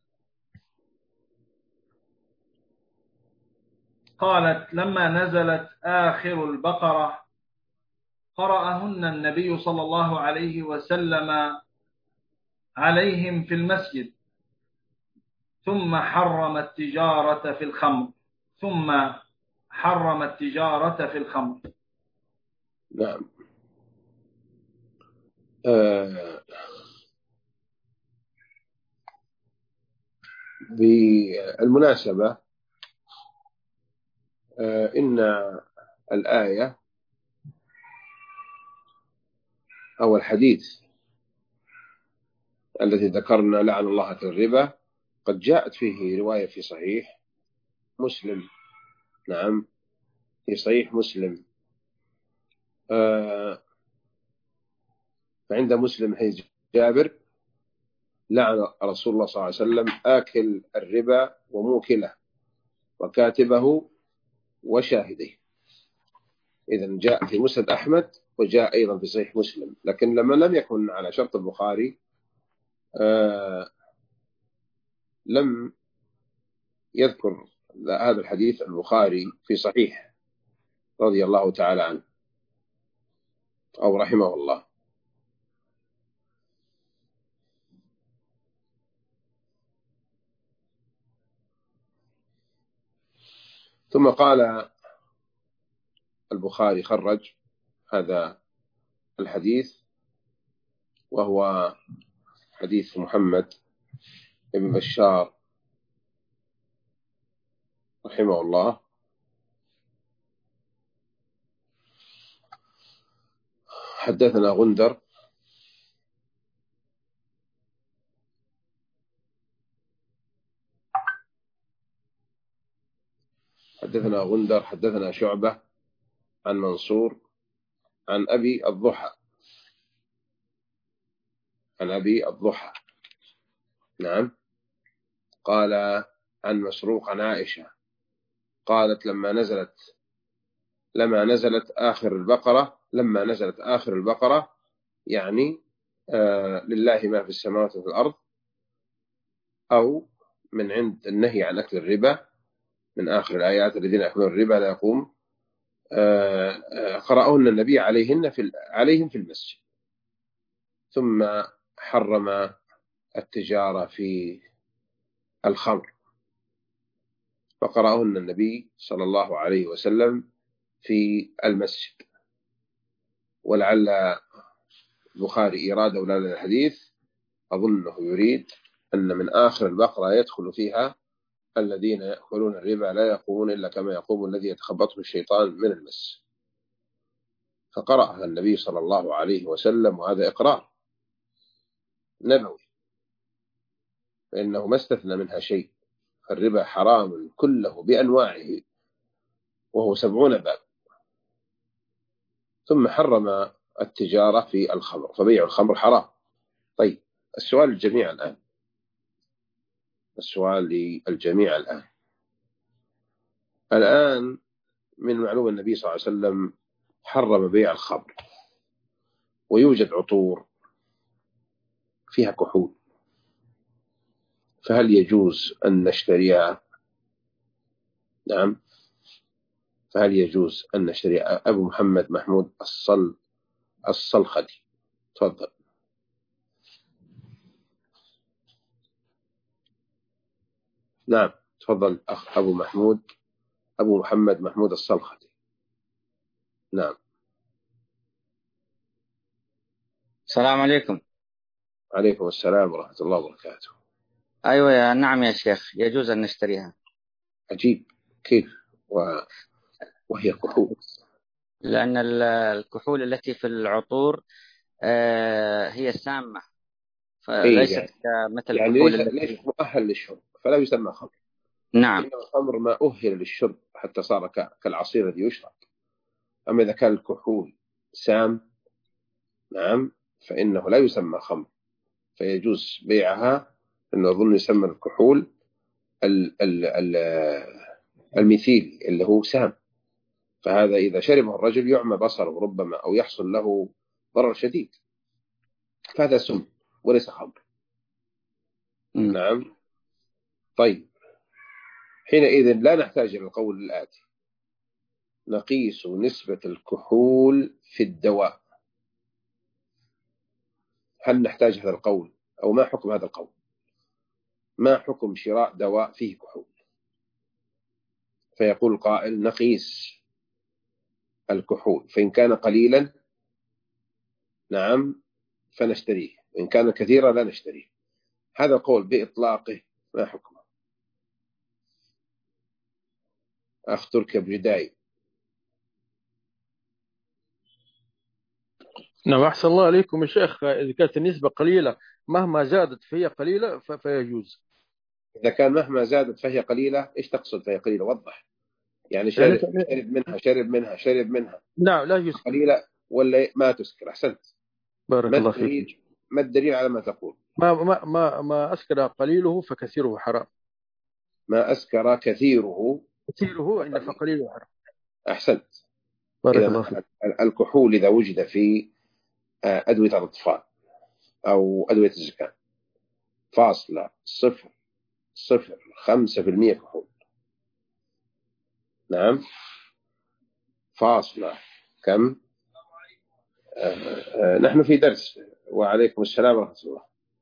قالت: لما نزلت آخر البقرة قرأهن النبي صلى الله عليه وسلم عليهم في المسجد، ثم حرم التجارة في الخمر نعم. بالمناسبة إن الآية أو الحديث الذي ذكرنا لعن الله أكل الربا قد جاءت فيه رواية في صحيح مسلم. نعم، في صحيح مسلم. فعند مسلم حديث جابر: لعن رسول الله صلى الله عليه وسلم آكل الربا وموكله وكاتبه وشاهديه. إذن جاء في مسند أحمد وجاء أيضا في صحيح مسلم، لكن لما لم يكن على شرط البخاري لم يذكر هذا الحديث البخاري في صحيح رضي الله تعالى عنه أو رحمه الله. ثم قال البخاري خرج هذا الحديث، وهو حديث محمد بن بشار رحمه الله. حدثنا غندر حدثنا شعبة عن منصور عن أبي الضحى. نعم. قال عن مسروق عن عائشة قالت: لما نزلت آخر البقرة يعني لله ما في السماوات وفي الأرض، أو من عند النهي عن أكل الربا، من آخر الآيات: الذين يأكلون الربا لا يقوم. قرأهن النبي عليهم في المسجد، ثم حرم التجارة في الخمر، فقرأهن النبي صلى الله عليه وسلم في المسجد. ولعل البخاري إيراد أولاد الحديث أظنه يريد أن من آخر البقرة يدخل فيها: الذين يأكلون الربا لا يقومون إلا كما يقوم الذي يتخبطه الشيطان من المس. فقرأها النبي صلى الله عليه وسلم، وهذا إقرار نبوي، فإنه ما استثنى منها شيء، الربا حرام كله بأنواعه وهو 70 باب، ثم حرم التجارة في الخمر، فبيع الخمر حرام. طيب السؤال للجميع الآن، الآن من معلوم النبي صلى الله عليه وسلم حرم بيع الخمر، ويوجد عطور فيها كحول، فهل يجوز أن نشتريها؟ نعم، فهل يجوز أن نشتريها؟ أبو محمد محمود الصلخدي، تفضل. نعم تفضل أخ أبو محمد محمود الصلخدي. نعم. السلام عليكم. عليكم السلام ورحمة الله وبركاته. أيوة نعم يا شيخ، يجوز أن نشتريها. عجيب، كيف وهي كحول؟ لأن الكحول التي في العطور هي سامة، فليست مثل يعني الكحول ليش التي. مؤهل للشرب، فلا يسمى خمر. نعم. إن الخمر ما أهل للشرب حتى صار كالعصير الذي يشرب. أما إذا كان الكحول سام، نعم، فإنه لا يسمى خمر، فيجوز بيعها. إنه أظن يسمى الكحول الميثيل اللي هو سام، فهذا إذا شربه الرجل يعمى بصره ربما، أو يحصل له ضرر شديد، فهذا سم وليس خمر. نعم. طيب حينئذ لا نحتاج إلى القول الآتي: نقيس نسبة الكحول في الدواء. هل نحتاج هذا القول؟ أو ما حكم هذا القول؟ ما حكم شراء دواء فيه كحول؟ فيقول القائل: نقيس الكحول، فإن كان قليلا نعم فنشتريه، وإن كان كثيرا لا نشتريه. هذا القول بإطلاقه ما حكمه؟ أخ تركي بجداي. نعم، أحسن الله عليكم يا شيخ. إذا كانت النسبة قليلة مهما زادت فهي قليلة فيجوز. إذا كان مهما زادت فهي قليلة، إيش تقصد فهي قليلة؟ وضح. يعني يعني شرب منها نعم لا يسكر. قليلة ولا ما تسكر؟ أحسنت. بارك الله فيكم. ما الدليل على ما تقول؟ ما أسكر قليله فكثيره حرام. ما أسكر كثيره إن فقليله حرام. أحسنت. بارك الله إذا فيكم. الكحول إذا وجد في أدوية الأطفال أو أدوية الزكام 0.05% كحول. نعم، فاصلة كم؟ نحن في درس. وعليكم السلام ورحمة الله.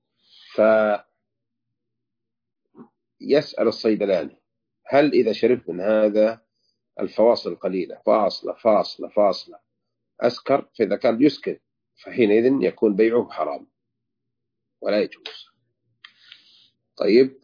فيسأل الصيدلاني: هل إذا شربت من هذا الفواصل القليلة فاصلة أسكر؟ فإذا كان يسكر فحينئذ يكون بيعه حرام ولا يجوز. طيب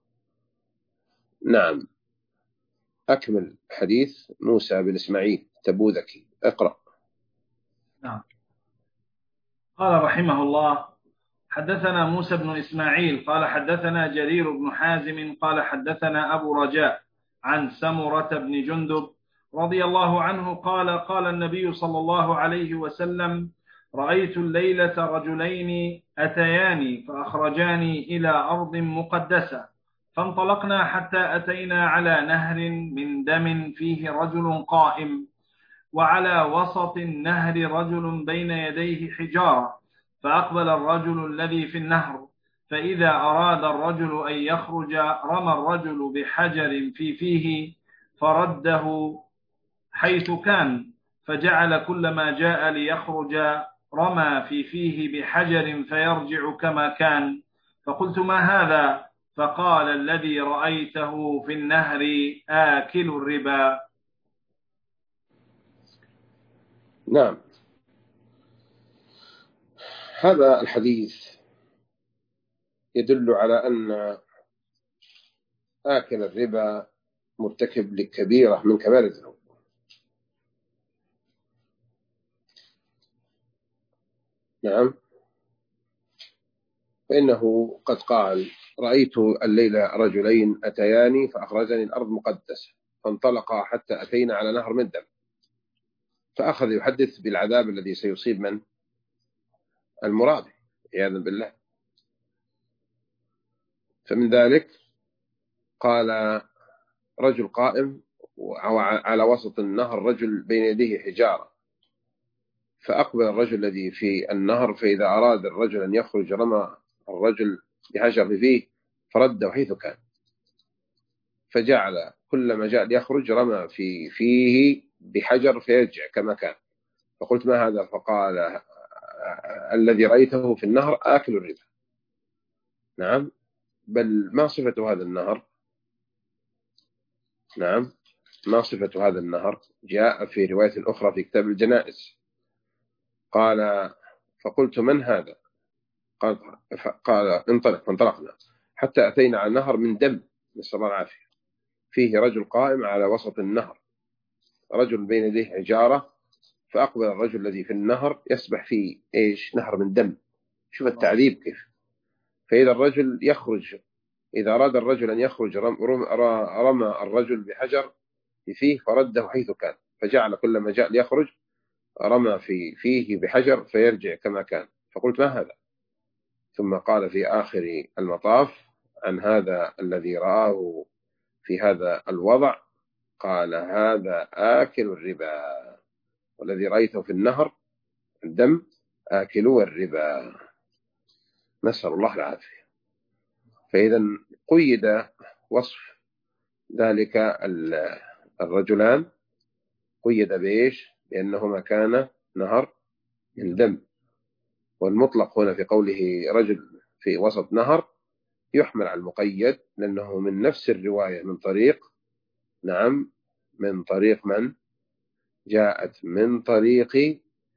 نعم، أكمل حديث موسى بن إسماعيل تبوذكي، اقرأ. نعم. قال رحمه الله: حدثنا موسى بن إسماعيل قال حدثنا جرير بن حازم قال حدثنا أبو رجاء عن سمرة بن جندب رضي الله عنه قال: قال النبي صلى الله عليه وسلم: رأيت الليلة رجلين أتياني فأخرجاني إلى أرض مقدسة، فانطلقنا حتى أتينا على نهر من دم فيه رجل قائم، وعلى وسط النهر رجل بين يديه حجارة، فأقبل الرجل الذي في النهر، فإذا أراد الرجل أن يخرج رمى الرجل بحجر في فيه فرده حيث كان، فجعل كلما جاء ليخرج رمى في فيه بحجر فيرجع كما كان. فقلت: ما هذا؟ فقال: الذي رأيته في النهر آكل الربا. نعم، هذا الحديث يدل على أن آكل الربا مرتكب لكبيرة من كبائر الذنوب. نعم، فإنه قد قال: رأيت الليلة رجلين أتياني فأخرجني الأرض مقدسة، فانطلقا حتى أتينا على نهر من دم، فأخذ يحدث بالعذاب الذي سيصيب من المرابي عياذا بالله. فمن ذلك قال: رجل قائم على وسط النهر، رجل بين يديه حجارة، فأقبل الرجل الذي في النهر، فإذا أراد الرجل أن يخرج رمى الرجل بحجر فيه فرده حيث كان، فجعل كلما جاء ليخرج رمى فيه بحجر فيرجع كما كان. فقلت: ما هذا؟ فقال: الذي رأيته في النهر آكل الربا. نعم، بل ما صفة هذا النهر؟ نعم، ما صفة هذا النهر؟ جاء في رواية أخرى في كتاب الجنائز. قال: فقلت: من هذا؟ قال: انطلق. فانطلقنا حتى أتينا على نهر من دم، نسأل الله العافية، فيه رجل قائم على وسط النهر، رجل بين يديه حجارة، فأقبل الرجل الذي في النهر يسبح في نهر من دم. شوف التعذيب كيف. فإذا الرجل يخرج، إذا أراد الرجل أن يخرج رمى الرجل بحجر فيه فرده حيث كان، فجعل كلما جاء ليخرج رمى فيه بحجر فيرجع كما كان. فقلت: ما هذا؟ ثم قال في آخر المطاف عن هذا الذي رآه في هذا الوضع، قال: هذا آكل الربا، والذي رأيته في النهر الدم آكلوا الربا، نسأل الله العافية. فإذا قيد وصف ذلك الرجلان، قيد بإيش؟ لأنهما كان نهر من دم. والمطلق هنا في قوله رجل في وسط نهر يحمل على المقيد، لأنه من نفس الرواية من طريق، نعم، من طريق من؟ جاءت من طريق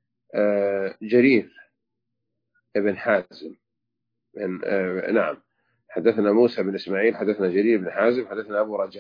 جرير ابن حازم، نعم، حدثنا موسى بن إسماعيل، حدثنا جرير بن حازم، حدثنا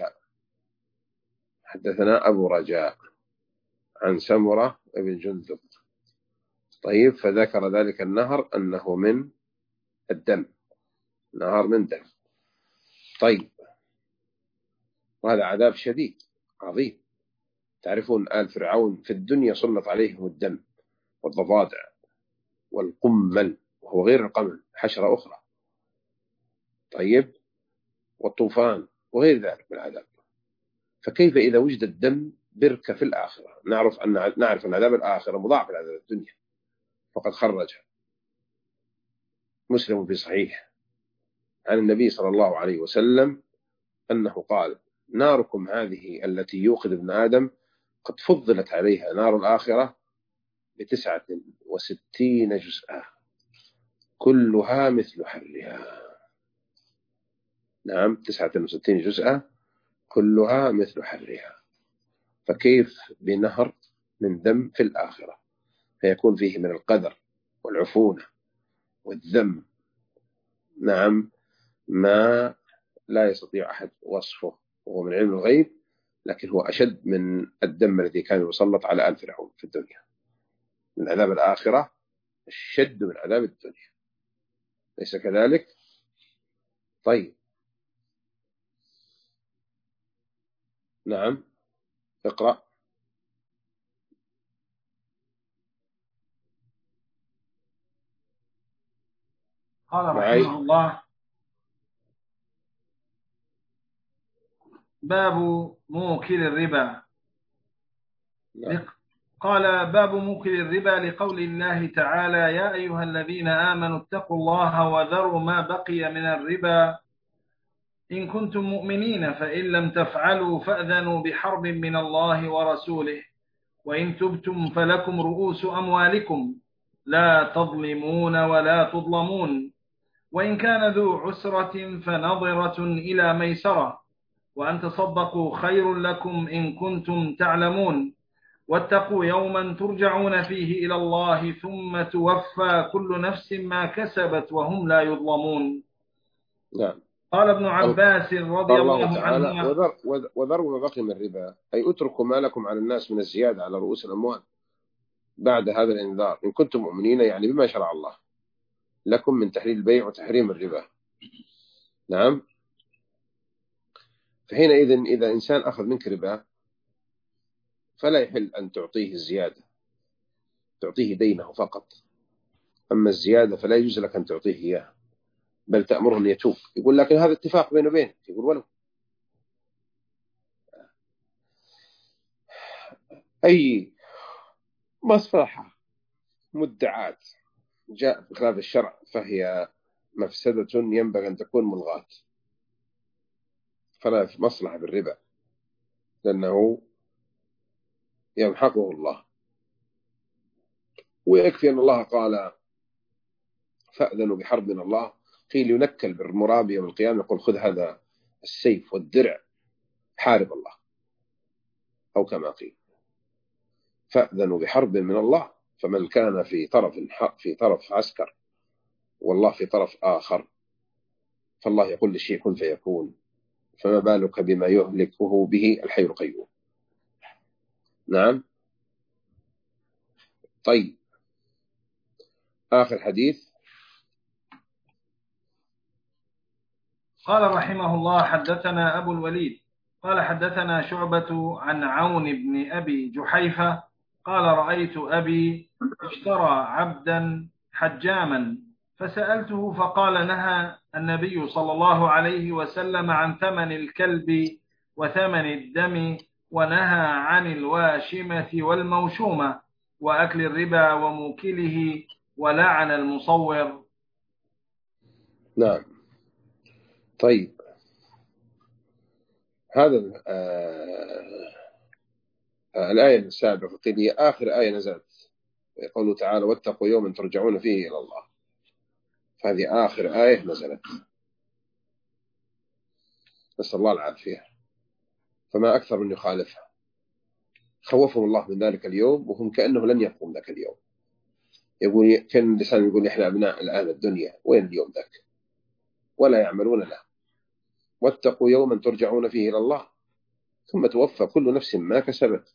أبو رجاء عن سمرة بن جندب. طيب، فذكر ذلك النهر أنه من الدم، نهر من دم. طيب، وهذا عذاب شديد عظيم. تعرفون آل فرعون في الدنيا سلط عليهم الدم والضفادع والقمل، وهو غير القمل، حشرة أخرى. طيب، والطوفان وغير ذلك من العذاب. فكيف إذا وجد الدم بركة في الآخرة؟ نعرف أن عذاب الآخرة مضاعف لعذاب الدنيا. فقد خرج مسلم في صحيح عن النبي صلى الله عليه وسلم أنه قال: ناركم هذه التي يوقد ابن آدم قد فضلت عليها نار الآخرة ب69 جزءا كلها مثل حرها. نعم، 69 جزءا كلها مثل حرها. فكيف بنهر من دم في الآخرة؟ فيكون فيه من القدر والعفونة والذم، نعم، ما لا يستطيع أحد وصفه، وهو من علم الغيب، لكن هو أشد من الدم الذي كان يسلط على آل فرعون في الدنيا. من عذاب الآخرة أشد من عذاب الدنيا، ليس كذلك؟ طيب، نعم، اقرأ. قال رحمه الله: باب موكل الربا. قال: باب موكل الربا لقول الله تعالى: يا أيها الذين آمنوا اتقوا الله وذروا ما بقي من الربا إن كنتم مؤمنين، فإن لم تفعلوا فأذنوا بحرب من الله ورسوله، وإن تبتم فلكم رؤوس أموالكم لا تظلمون ولا تظلمون، وإن كان ذو عسرة فنظرة إلى ميسرة، وأن تصدقوا خير لكم إن كنتم تعلمون، واتقوا يوما ترجعون فيه إلى الله ثم توفى كل نفس ما كسبت وهم لا يظلمون. نعم. قال ابن عباس رضي الله عنهما: وذروا ما بقي من الربا، أي اتركوا ما لكم على الناس من الزيادة على رؤوس الأموال بعد هذا الإنذار إن كنتم مؤمنين، يعني بما شرع الله. لكم من تحليل البيع وتحريم الربا. نعم. فحينئذ إذا إنسان أخذ منك ربا فلا يحل أن تعطيه الزيادة، تعطيه دينه فقط. أما الزيادة فلا يجوز لك أن تعطيه إياه، بل تأمره أن يتوب. يقول لكن هذا اتفاق بينه وبينك. يقول ولو أي مصلحة مدعاة جاء في خلاف الشرع فهي مفسدة ينبغي أن تكون ملغاة. فلا مصلحة بالربا لأنه يمحقه الله. ويكفي أن الله قال فأذنوا بحرب من الله. قيل ينكل بالمرابي يوم القيامة يقول خذ هذا السيف والدرع حارب الله، أو كما قيل فأذنوا بحرب من الله. فمن كان في طرف عسكر والله في طرف آخر، فالله يقول للشيء كن فيكون، فما بالك بما يهلكه به الحي القيوم. نعم. طيب آخر حديث. قال رحمه الله حدثنا أبو الوليد قال حدثنا شعبة عن عون بن أبي جحيفة قال رأيت أبي اشترى عبدا حجاما فسألته فقال نهى النبي صلى الله عليه وسلم عن ثمن الكلب وثمن الدم، ونهى عن الواشمة والموشومة وأكل الربا وموكله، ولعن المصور. نعم. طيب هذا الآية السابقة قيل هي آخر آية نزلت، قوله تعالى واتقوا يوما ترجعون فيه إلى الله. فهذه آخر آية نزلت، نسأل الله العافية. فما أكثر من يخالفها. خوفهم الله من ذلك اليوم وهم كأنه لن يقوم ذاك اليوم. يقول كان اللسان يقول إحنا أبناء الآن الدنيا، وين اليوم ذاك؟ ولا يعملون له. واتقوا يوما ترجعون فيه إلى الله ثم توفى كل نفس ما كسبت.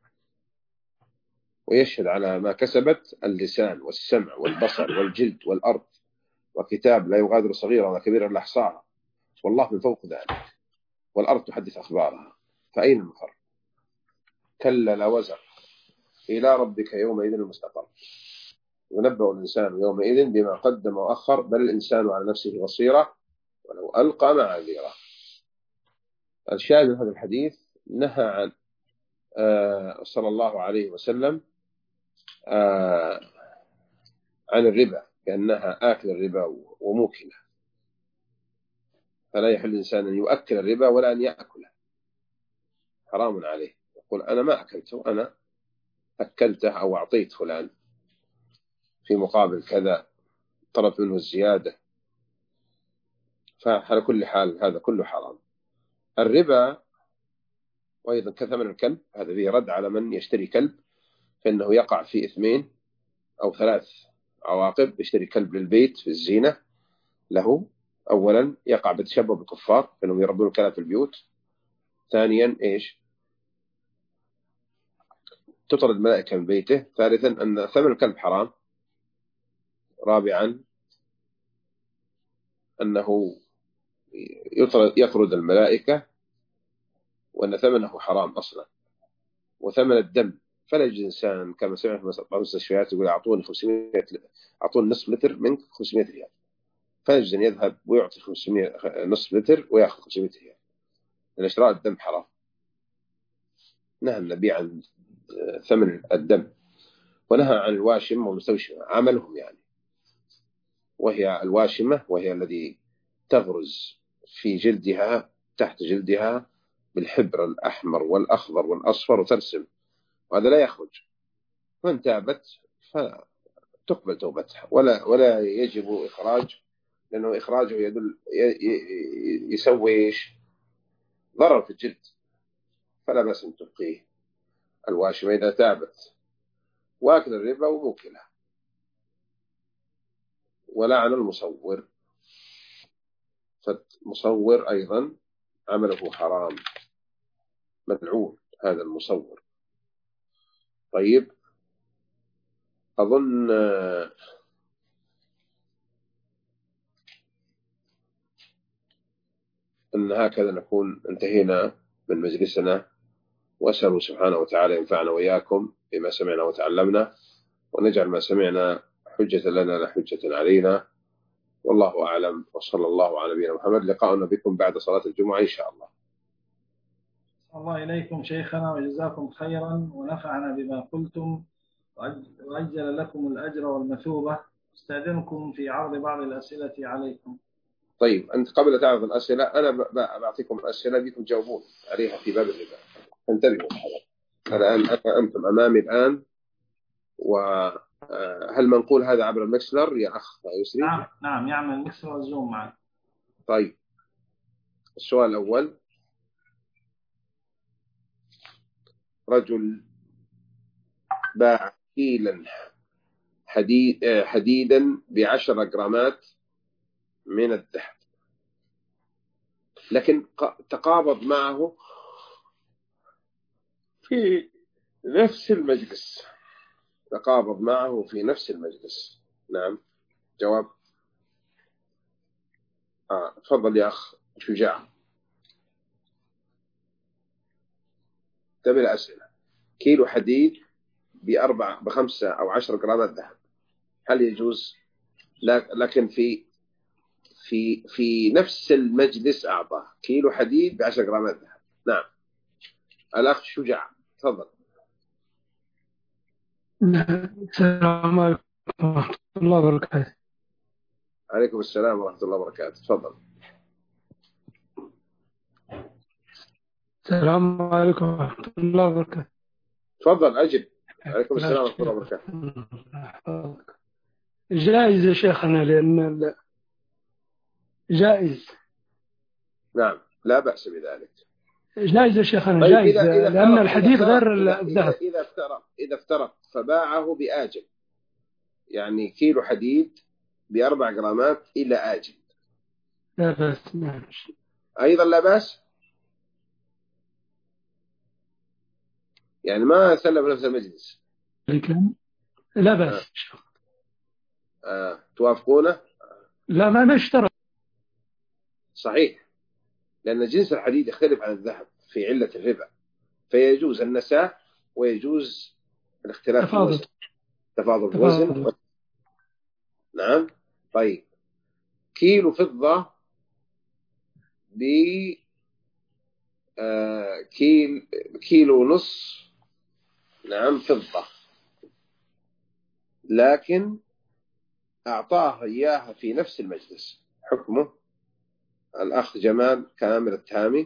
ويشهد على ما كسبت اللسان والسمع والبصر والجلد والأرض، وكتاب لا يغادر صغيرا ولا كبيرا إلا أحصاها، والله من فوق ذلك، والأرض تحدث أخبارها. فأين المفر؟ كلا لا وزر إلى ربك يومئذ المستقر. ينبأ الإنسان يومئذ بما قدم وأخر، بل الإنسان على نفسه بصيرة ولو ألقى معاذيره. الشاهد من هذا الحديث نهى عن صلى الله عليه وسلم عن الربا، لأنها آكل الربا وموكله. فلا يحل الإنسان أن يؤكل الربا ولا أن يأكله، حرام عليه. يقول أنا ما أكلته، أنا أكلته أو أعطيت فلان في مقابل كذا، طلب منه الزيادة. فعلى كل حال هذا كله حرام. الربا وأيضا كثمن الكلب، هذا فيه رد على من يشتري كلب، فإنه يقع في 2 أو 3 عواقب. يشتري كلب للبيت في الزينة له، أولا يقع بتشبه بالكفار فإنهم يربون الكلاب في البيوت. ثانيا إيش؟ تطرد الملائكة من بيته. ثالثا أن ثمن الكلب حرام. رابعا أنه يطرد الملائكة وأن ثمنه حرام أصلا. وثمن الدم، فلا يجوز إنسان كما سمعت في المستشفيات يقول أعطوني 500، أعطوني نصف لتر منك 500 ريال. فلا يجوز أن يذهب ويعطي 500 نصف لتر ويأخذ 500 ريال، لأن شراء الدم حرام. نهى النبي عن ثمن الدم، ونهى عن الواشم والمستوشمة عملهم يعني. وهي الواشمة وهي الذي تغرز في جلدها تحت جلدها بالحبر الأحمر والأخضر والأصفر وترسم، وهذا لا يخرج. من تابت فتقبل توبتها ولا يجب إخراج، لأنه إخراجه يسوي ضرر في الجلد. فلا بأس أن تبقيه الواشمة إذا تابت. واكل الربا وموكله. ولعن المصور، فالمصور أيضا عمله حرام، ملعون هذا المصور. طيب أظن أن هكذا نكون انتهينا من مجلسنا، وأسأل سبحانه وتعالى ينفعنا وإياكم بما سمعنا وتعلمنا، ونجعل ما سمعنا حجة لنا لا حجة علينا. والله أعلم، وصلى الله على نبينا محمد. لقاؤنا بكم بعد صلاة الجمعة إن شاء الله. الله إليكم شيخنا وجزاكم خيرا ونفعنا بما قلتم وأجل لكم الأجر والمثوبة. استأذنكم في عرض بعض الأسئلة عليكم. طيب، أنت قبل تعرض الأسئلة أنا بعطيكم أسئلة بكم تجاوبون عليها في باب الربا. انتبهوا الآن، أنتم أمامي الآن. وهل منقول هذا عبر المكسلر يا أخ يسري؟ نعم يعمل المكسلر والزوم معا. طيب، السؤال الأول: رجل باع كيلا حديدا ب10 جرامات من الذهب، لكن تقابض معه في نفس المجلس. تقابض معه في نفس المجلس. نعم. جواب. تفضل يا أخ شجاع. تبي الأسئلة. كيلو حديد ب5 أو 10 جرامات ذهب، هل يجوز؟ لكن في نفس المجلس أعطاه كيلو حديد ب10 جرامات ذهب. نعم. الأخ شجاع تفضل. السلام عليكم ورحمة الله وبركاته. عليكم السلام ورحمة الله وبركاته. تفضل. السلام عليكم ورحمة الله وبركاته. تفضل أجب. عليكم السلام ورحمة الله وبركاته. جائز يا شيخنا، لأن جائز. نعم، لا بأس بذلك. جائز يا شيخنا. طيب، جائز لأن الحديد غير الذهب. إذا افترق فباعه بآجل، يعني كيلو حديد ب4 جرامات إلى آجل، لا بأس. نعم. أيضا لا بأس، يعني ما سلم نفس المجلس. لا بأس. توافقونه؟ لا، ما اشترط. صحيح، لأن جنس الحديد يختلف عن الذهب في علة الربا، فيجوز النساء ويجوز الاختلاف في الوزن، تفاضل الوزن. نعم. طيب، كيلو فضة ب كيلو ونص، نعم، فضة، لكن أعطاه إياها في نفس المجلس، حكمه؟ الأخ جمال كامل التهامي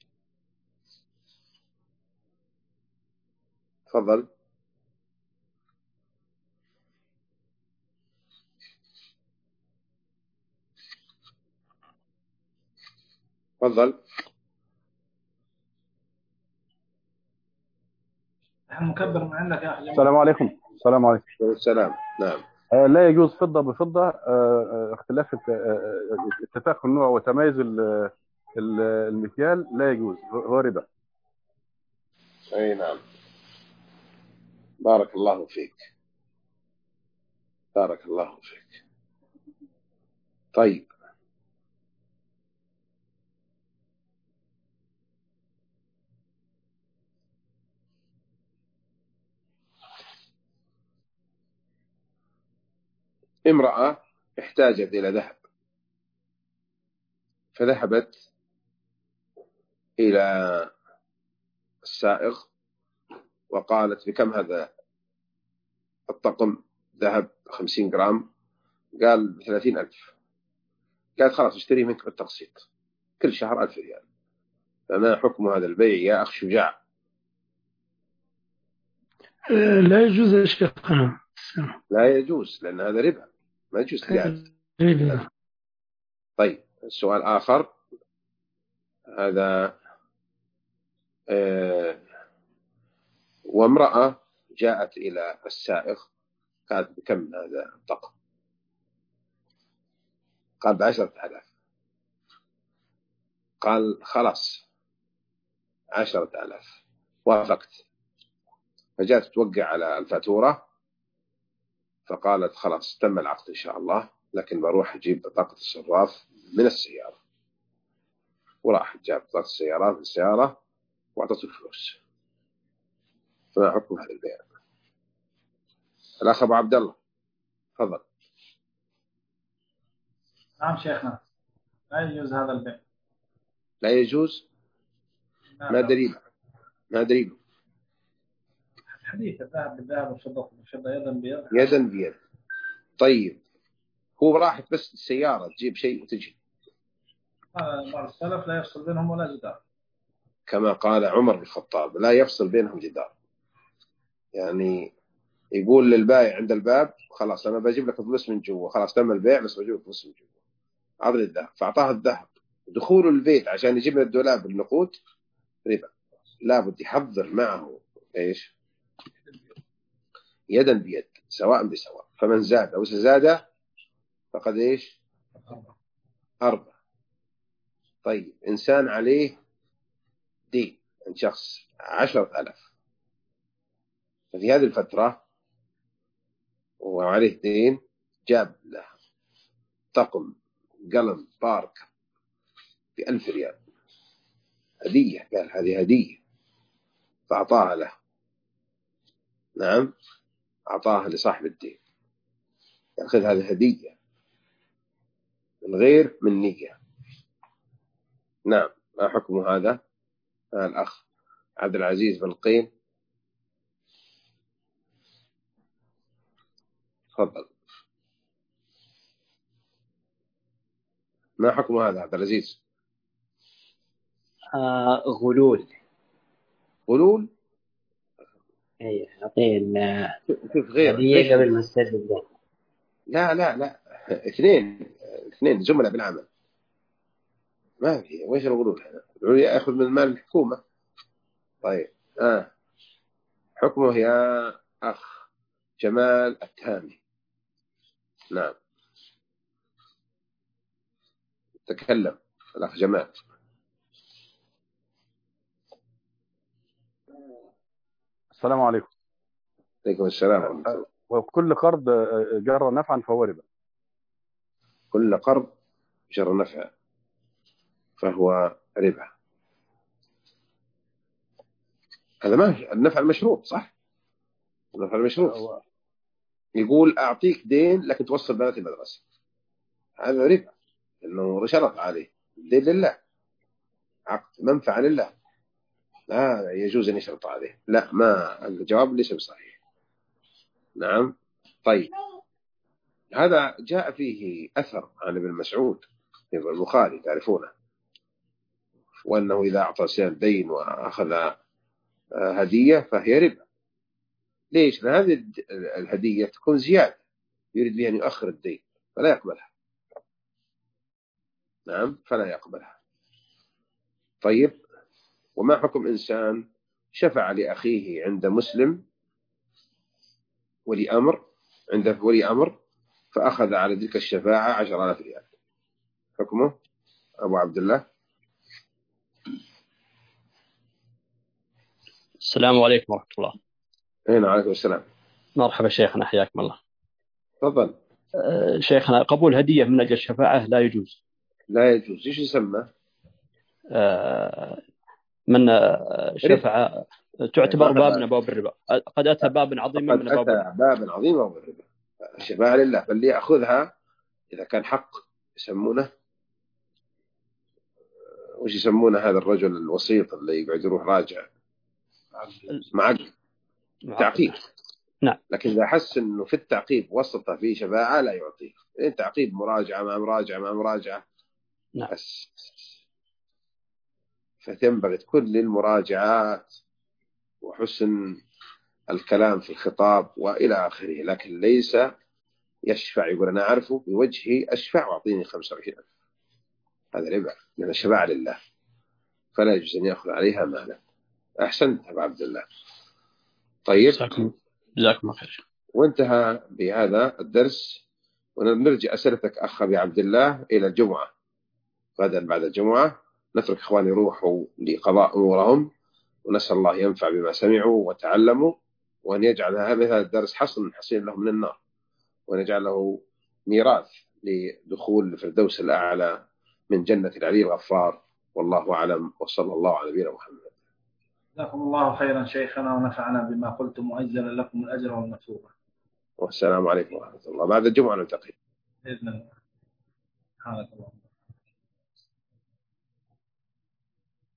تفضل. تفضل. مكبر من عندك يا أخي جمال. السلام عليكم. السلام عليكم. السلام. نعم. لا يجوز فضة بفضة. اختلاف اتفاق النوع وتمايز المكيال لا يجوز، هو ربا. أي نعم. بارك الله فيك. بارك الله فيك. طيب، امرأة احتاجت إلى ذهب، فذهبت إلى السائغ وقالت: بكم هذا الطقم ذهب 50 جرام؟ قال: ب30,000. قالت: خلاص اشتري منك بالتقسيط كل شهر 1000 ريال. فما حكم هذا البيع يا أخ شجاع؟ لا يجوز يا شيخ. لا يجوز، لأن هذا ربا، ما يجوز تقعد. طيب، السؤال آخر. هذا وامرأة جاءت إلى السائق قالت: بكم هذا الطقم؟ قال: ب10,000. قال: خلاص 10,000. وافقت. فجاءت توقع على الفاتورة، فقالت: خلاص تم العقد إن شاء الله، لكن بروح أجيب بطاقة الصراف من السيارة. وراح جاب 3 سيارات من السيارة وأعطته الفلوس، فما حكم هذا البيع؟ الأخ أبو عبد الله تفضل. نعم شيخنا، لا يجوز هذا البيع. لا يجوز؟ ما دليل؟ ما دليل؟ حديث الذهب بالذهب والفضة بالفضة يدا بيد. يدا بيد. طيب هو راحت بس السيارة تجيب شيء وتجي. بعض السلف لا يفصل بينهم ولا جدار، كما قال عمر بن الخطاب لا يفصل بينهم جدار، يعني يقول للبائع عند الباب خلاص أنا بجيب لك فلوس من جوا، خلاص تم البيع بس بجيب لك فلوس من جوا، عطني الذهب، فأعطاه الذهب. دخوله البيت عشان يجيب من الدولاب النقود ربا، لابد يحضر معه إيش؟ يدا بيد سواء بسواء، فمن زاد أو زاد فقد إيش؟ أربع. طيب إنسان عليه دين عند شخص 10,000، ففي هذه الفترة وعليه دين جاب له طقم قلم بارك ب1000 ريال هدية، قال هذه هدية، فأعطاها له. نعم أعطاها لصاحب الدين، يأخذ هذه هدية من غير من نية. نعم ما حكم هذا؟ الأخ عبد العزيز بن القين تفضل. ما حكم هذا عبد العزيز؟ غلول. غلول؟ اي اعطيه كيف غير هدية قبل ما استجد. لا اثنين زملاء بالعمل، ما في. ويش الغلول هنا؟ الغلول يأخذ من مال الحكومة. طيب حكمه يا أخ جمال التهامي. نعم تكلم الأخ جمال. السلام عليكم. عليكم السلام ورحمة الله. وكل قرض جر نفعا فهو ربا. كل قرض جر نفعا فهو ربا. هذا ما النفع المشروط صح؟ النفع المشروط يقول أعطيك دين لكن توصل بنات المدرسة، هذا ربا لأنه شرط عليه. الدين لله، عقد منفعة لله، لا يجوز أن يشرط عليه. لا، ما الجواب ليس بصحيح. نعم. طيب هذا جاء فيه أثر عن ابن مسعود في البخاري تعرفونه، وأنه إذا أعطى إنسان دين وأخذ هدية فهي ربا. ليش؟ لأن هذه الهدية تكون زيادة، يريد بها أن يؤخر الدين فلا يقبلها. نعم فلا يقبلها. طيب وما حكم إنسان شفع لأخيه عند مسلم ولي أمر، عند ولي أمر، فأخذ على تلك الشفاعة 10,000 ريال، حكمه أبو عبد الله؟ السلام عليكم ورحمة الله. هنا عليكم السلام. مرحبا شيخنا حياكم الله. تفضل. شيخنا قبول هدية من أجل الشفاعة لا يجوز. لا يجوز. إيش يسمى؟ من شفاعة تعتبر باب من أبواب الربا. قد أتى باب عظيم من أبواب الربا. باب عظيم من أبواب الربا. الشفاعة لله، بل يأخذها إذا كان حق. يسمونه وش يسمونه هذا الرجل الوسيط اللي يقعد يروح راجع معقد تعقيب. نعم. لكن إذا حس إنه في التعقيب وسط فيه شفاعة لا يعطيه، لأن تعقيب مراجعة مع مراجعة مع مراجعة. نعم. بس فتنبغي كل المراجعات وحسن الكلام في الخطاب وإلى آخره، لكن ليس يشفع يقول أنا أعرفه بوجهي أشفع وأعطيني 25,000، هذا ربا، لأن الشفاعة لله فلا يجوز أن يأخذ عليها مالا. أحسنت أبو عبد الله. طيب جزاكم الله خير. وانتهى بهذا الدرس، ونرجع أسئلتك أخ أبي عبد الله إلى الجمعة. غدا بعد الجمعة نترك إخواني يروحوا لقضاء أمورهم، ونسأل الله ينفع بما سمعوا وتعلموا، وأن يجعل هذا الدرس حصن حصين لهم من النار، وأن يجعله ميراث لدخول الفردوس الأعلى من جنة العلي الغفار. والله أعلم، وصلى الله على نبينا محمد. جزاكم الله خيرا شيخنا، ونفعنا بما قلتم، وأجزل لكم الأجر والمثوبة. والسلام عليكم ورحمة الله. بعد الجمعة نلتقي بإذن الله. سبحانك اللهم.